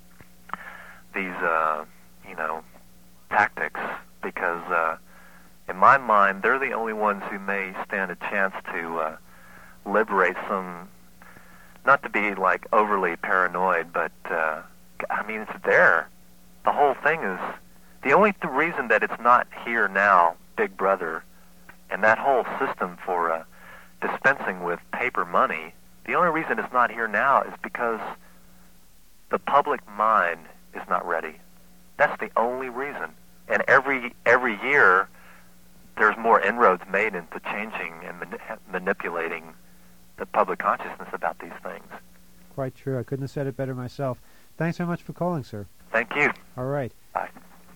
[SPEAKER 11] these uh, you know tactics, because uh, in my mind they're the only ones who may stand a chance to uh, liberate some, not to be like overly paranoid, but uh, I mean, it's there. The whole thing is, the only th- reason that it's not here now, Big Brother, and that whole system for uh, dispensing with paper money, the only reason it's not here now is because the public mind is not ready. That's the only reason. And every every year, there's more inroads made into changing and mani- manipulating the public consciousness about these things.
[SPEAKER 2] Quite true. I couldn't have said it better myself. Thanks so much for calling, sir.
[SPEAKER 11] Thank you.
[SPEAKER 2] All right.
[SPEAKER 11] Bye.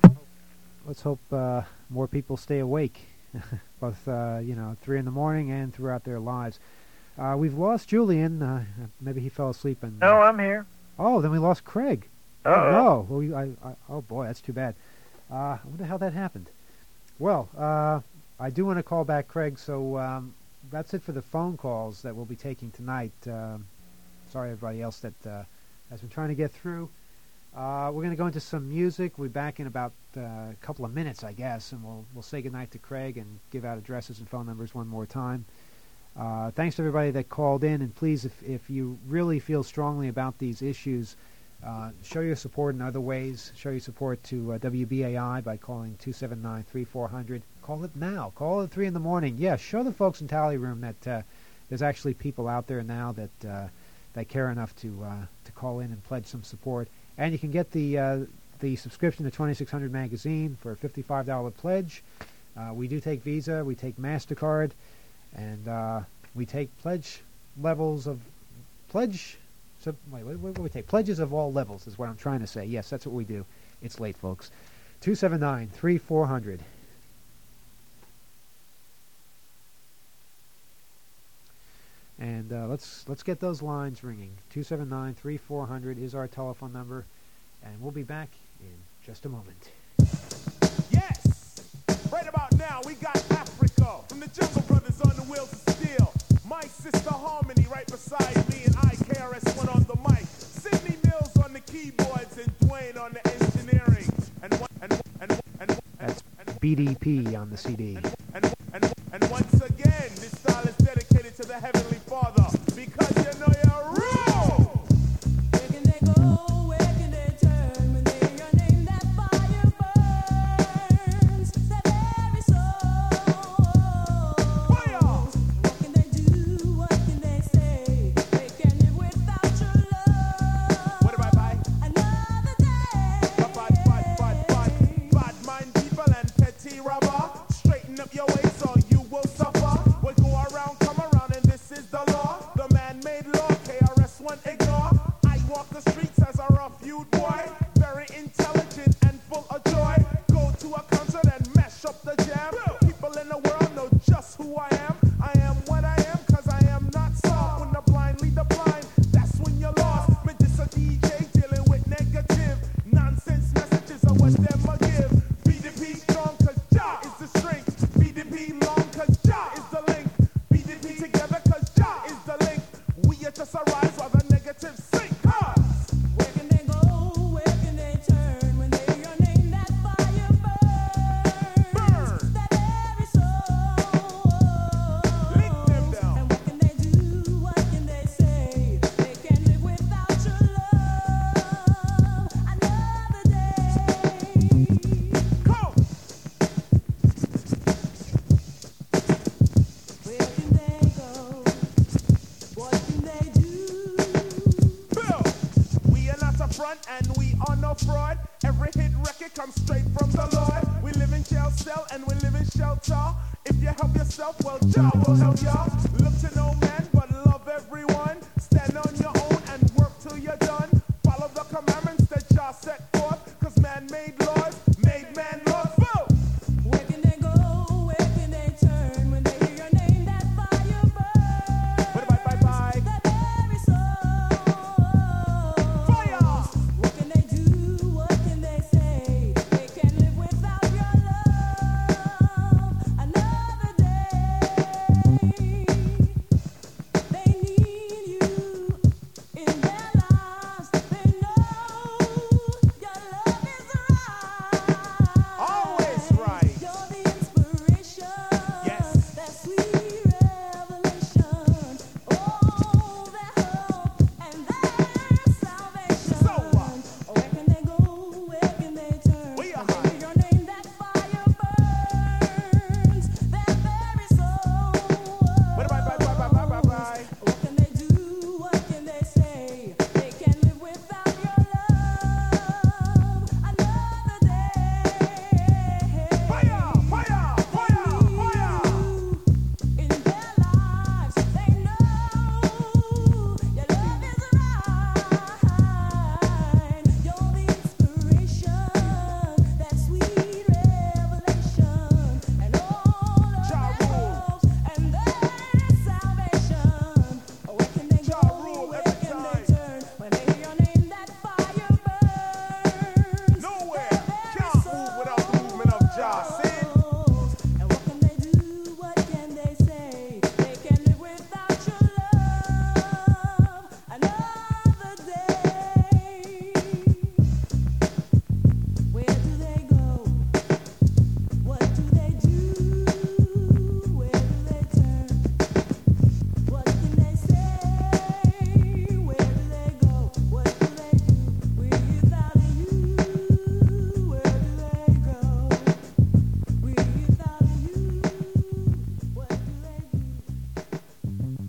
[SPEAKER 2] Let's hope uh, more people stay awake, both uh, you know, three in the morning and throughout their lives. Uh, we've lost Julian. Uh, maybe he fell asleep. And, uh,
[SPEAKER 7] no, I'm here.
[SPEAKER 2] Oh, then we lost Craig.
[SPEAKER 7] Uh-oh.
[SPEAKER 2] Oh, no. Well, we, I, I, oh, boy, that's too bad. Uh, I wonder how that happened. Well, uh, I do want to call back Craig, so um, that's it for the phone calls that we'll be taking tonight. Um, sorry, everybody else that uh, has been trying to get through. Uh, we're going to go into some music. We'll be back in about uh, a couple of minutes, I guess, and we'll we'll say goodnight to Craig and give out addresses and phone numbers one more time. Uh, thanks to everybody that called in, and please, if, if you really feel strongly about these issues, uh, show your support in other ways. Show your support to uh, W B A I by calling two seven nine, three four zero zero. Call it now. Call it at three in the morning. Yeah, show the folks in Tally Room that uh, there's actually people out there now that uh, that care enough to uh, to call in and pledge some support. And you can get the uh, the subscription to twenty-six hundred magazine for a fifty-five dollars pledge. Uh, we do take Visa, we take MasterCard, and uh, we take pledge levels of pledge. So, wait, what, what do we take? Pledges of all levels is what I'm trying to say. Yes, that's what we do. It's late, folks. two seven nine, three four zero zero. And uh, let's let's get those lines ringing. two seven nine, three four zero zero is our telephone number, and we'll be back in just a moment.
[SPEAKER 12] Yes! Right about now, we got Africa from the Jungle Brothers on the wheels of steel. My sister Harmony right beside me, and I, K R S one on the mic. Sidney Mills on the keyboards, and Dwayne on the engineering. And one, and and and and
[SPEAKER 2] That's B D P on the C D.
[SPEAKER 12] And and and, and once again. front and we are no fraud. Every hit record comes straight from the Lord. We live in jail cell and we live in shelter. If you help yourself, well, Jah will help ya. Look to no man, but love everyone. Stand on your own and work till you're done. Follow the commandments that Jah set forth, cause man made laws, made man laws. Whoa!
[SPEAKER 13] Where can they go? Where can they turn when they hear your name? That fire burns.
[SPEAKER 12] Bye bye bye bye.
[SPEAKER 13] That very soul.
[SPEAKER 12] Fire!
[SPEAKER 13] What can they do? What can they say? They can't live without your love. Another day. They need you in their lives. They know your love is right.
[SPEAKER 12] Always right.
[SPEAKER 13] You're the inspiration.
[SPEAKER 12] Yes.
[SPEAKER 13] That sweet revelation. Oh, their hope and their salvation.
[SPEAKER 12] So what?
[SPEAKER 13] Where can they go? Where can they turn?
[SPEAKER 12] We are
[SPEAKER 13] When they hear your name, that fire burns. Their very soul.
[SPEAKER 12] Bye bye bye bye bye bye bye.
[SPEAKER 13] What can they do? What can they say? They can't live without your love. Another day.
[SPEAKER 12] Fire! Fire! Fire! Fire!
[SPEAKER 13] In their lives, they know your love is right. You're the inspiration, that sweet revelation, and all of
[SPEAKER 12] Jah
[SPEAKER 13] their
[SPEAKER 12] rule.
[SPEAKER 13] hopes and their salvation. Where can they
[SPEAKER 12] Jah
[SPEAKER 13] go?
[SPEAKER 12] rule
[SPEAKER 13] Where
[SPEAKER 12] every
[SPEAKER 13] can
[SPEAKER 12] time.
[SPEAKER 13] they turn when they hear your name? That fire burns.
[SPEAKER 12] Nowhere. Can't move without the movement of Jah. See?
[SPEAKER 13] And what can they do? What can they say? They can't live without your love. Another day. Where do they go? What do they do? Where do they turn? What can they say? Where do they go? What do they do? Without you, where do they go? Without you, what do they do?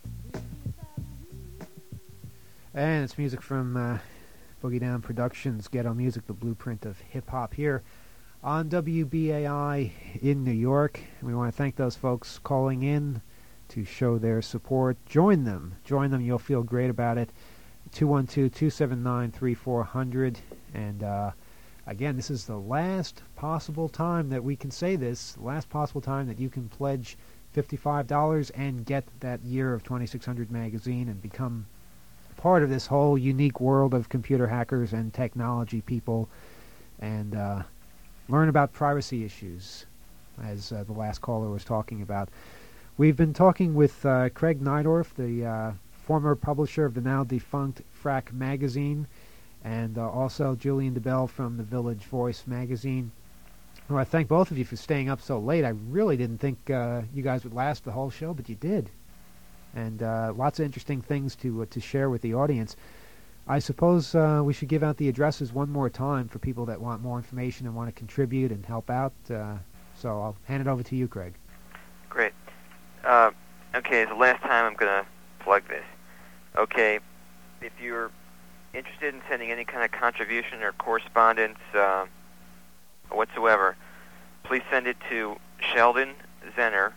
[SPEAKER 2] And it's music from uh, Boogie Down Productions, Ghetto Music, the blueprint of hip-hop here on W B A I in New York. We want to thank those folks calling in to show their support. Join them. Join them. You'll feel great about it. two one two, two seven nine, three four zero zero. And uh, again, this is the last possible time that we can say this, last possible time that you can pledge fifty-five dollars and get that Year of twenty-six hundred magazine and become part of this whole unique world of computer hackers and technology people, and uh, learn about privacy issues, as uh, the last caller was talking about. We've been talking with uh, Craig Nydorf, the uh, former publisher of the now defunct Frack magazine, and uh, also Julian DeBell from the Village Voice magazine. Well, I thank both of you for staying up so late. I really didn't think uh, you guys would last the whole show, but you did. And uh, lots of interesting things to uh, to share with the audience. I suppose uh, we should give out the addresses one more time for people that want more information and want to contribute and help out. Uh, so I'll hand it over to you, Craig.
[SPEAKER 1] Great. Uh, okay, the last time I'm going to plug this. Okay, if you're interested in sending any kind of contribution or correspondence uh, whatsoever, please send it to Sheldon Zenner,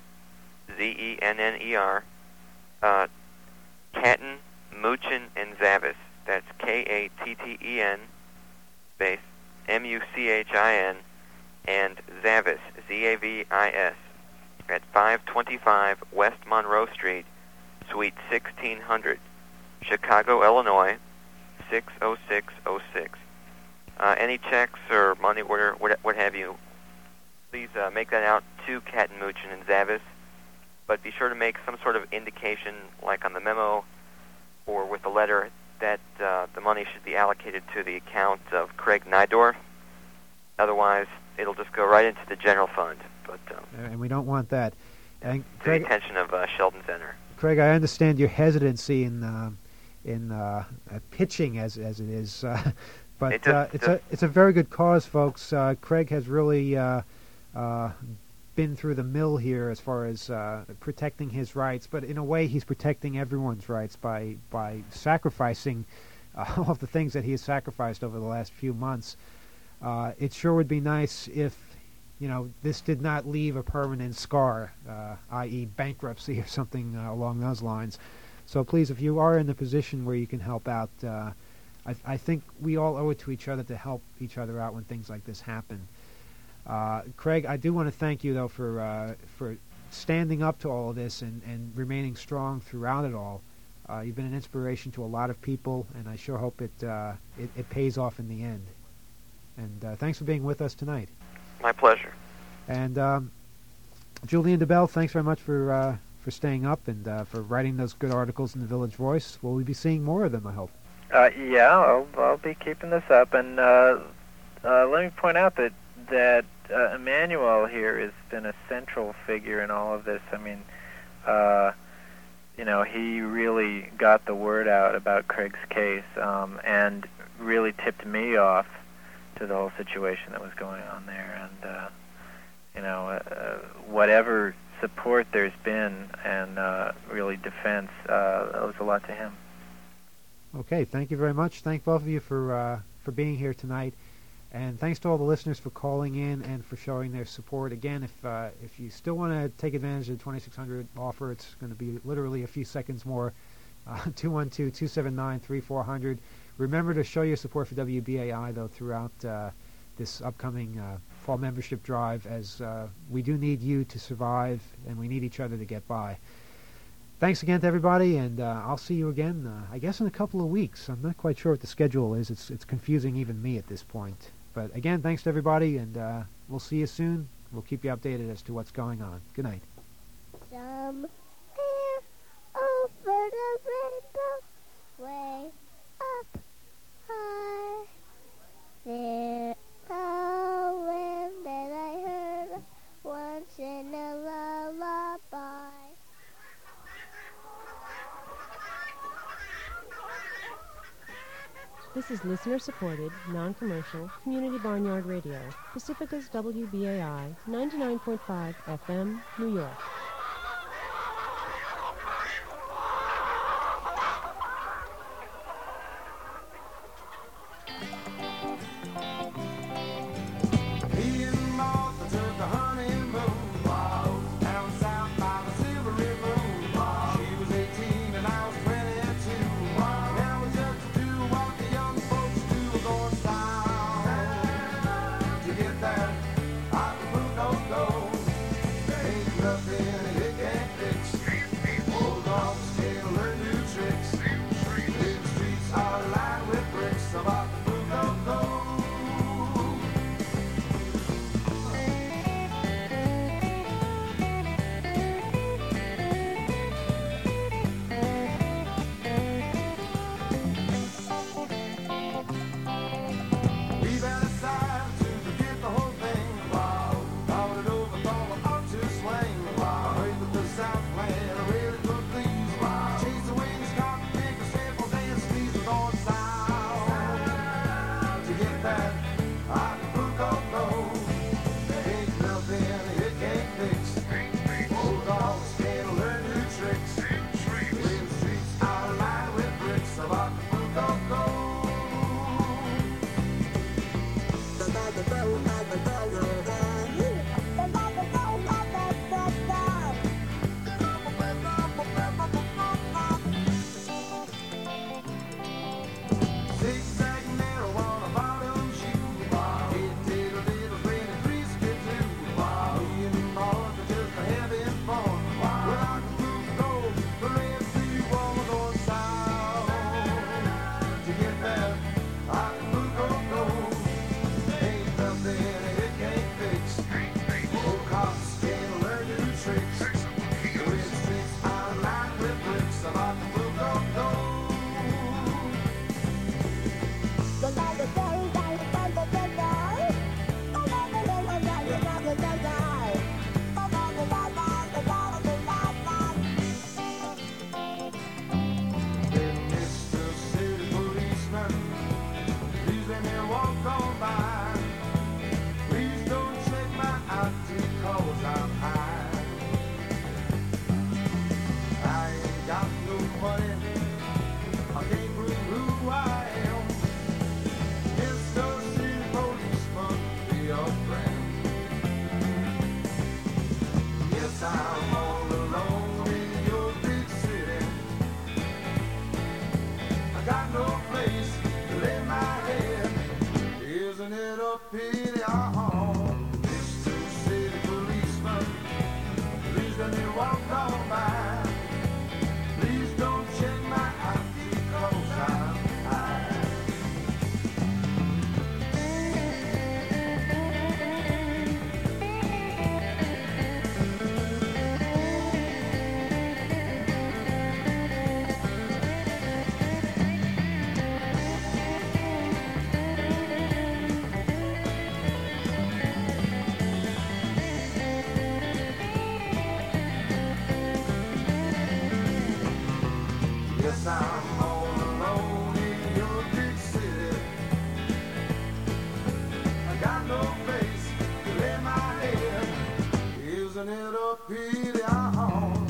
[SPEAKER 1] Z E N N E R, uh, Katten, Muchin, and Zavis. That's K A T T E N, space, M U C H I N, and Zavis, Z A V I S, at five twenty-five West Monroe Street, Suite sixteen hundred, Chicago, Illinois, six oh six oh six. Uh, any checks or money order, what, what have you, please uh, make that out to Katten, Muchin, and Zavis, but be sure to make some sort of indication, like on the memo or with the letter, that uh, the money should be allocated to the account of Craig Nydorf. Otherwise, it'll just go right into the general fund. But um,
[SPEAKER 2] And we don't want that. And
[SPEAKER 1] to
[SPEAKER 2] Craig,
[SPEAKER 1] the attention of uh, Sheldon Zenner.
[SPEAKER 2] Craig, I understand your hesitancy in uh, in uh, uh, pitching as as it is, uh, but
[SPEAKER 1] It just-
[SPEAKER 2] uh, it's a it's a very good cause, folks. Uh, Craig has really uh, uh, been through the mill here as far as uh, protecting his rights, but in a way, he's protecting everyone's rights by by sacrificing uh, all of the things that he has sacrificed over the last few months. Uh, it sure would be nice if, you know, this did not leave a permanent scar, uh, that is bankruptcy or something uh, along those lines. So please, if you are in the position where you can help out, uh, I, I think we all owe it to each other to help each other out when things like this happen. Uh, Craig, I do want to thank you, though, for uh, for standing up to all of this and, and remaining strong throughout it all. Uh, you've been an inspiration to a lot of people, and I sure hope it uh, it, it pays off in the end. And uh, thanks for being with us tonight.
[SPEAKER 1] My pleasure.
[SPEAKER 2] And um, Julian DeBell, thanks very much for uh, for staying up and uh, for writing those good articles in the Village Voice. Will we be seeing more of them, I hope?
[SPEAKER 7] Uh, yeah, I'll, I'll be keeping this up. And uh, uh, let me point out that, that uh, Emmanuel here has been a central figure in all of this. I mean, uh, you know, he really got the word out about Craig's case um, and really tipped me off to the whole situation that was going on there. And, uh, you know, uh, whatever support there's been and uh, really defense uh, owes a lot to him.
[SPEAKER 2] Okay, thank you very much. Thank both of you for uh, for being here tonight. And thanks to all the listeners for calling in and for showing their support. Again, if uh, if you still want to take advantage of the twenty-six hundred offer, it's going to be literally a few seconds more. Uh, two one two, two seven nine, three four zero zero. Remember to show your support for W B A I, though, throughout uh, this upcoming uh, fall membership drive, as uh, we do need you to survive, and we need each other to get by. Thanks again to everybody, and uh, I'll see you again, uh, I guess, in a couple of weeks. I'm not quite sure what the schedule is. It's it's confusing even me at this point. But again, thanks to everybody, and uh, we'll see you soon. We'll keep you updated as to what's going on. Good night.
[SPEAKER 13] Somewhere over the rainbow, way up high, there's a wind that I heard once in a lullaby.
[SPEAKER 14] This is listener-supported, non-commercial, community barnyard radio, Pacifica's W B A I, ninety-nine point five F M, New York.
[SPEAKER 12] Me and Martha took a honeymoon down south by the Silvery Moon. She was eighteen and I was twenty-two. Now we just do what the young folks do, going south to get there. I can prove no gold. Ain't nothing pity, oh, this two-city policeman, please let me walk on by. Please don't check my I D cause I'm high. Yes, I'm all alone in your big city. I got no place to lay my head. Isn't it a pity? Oh,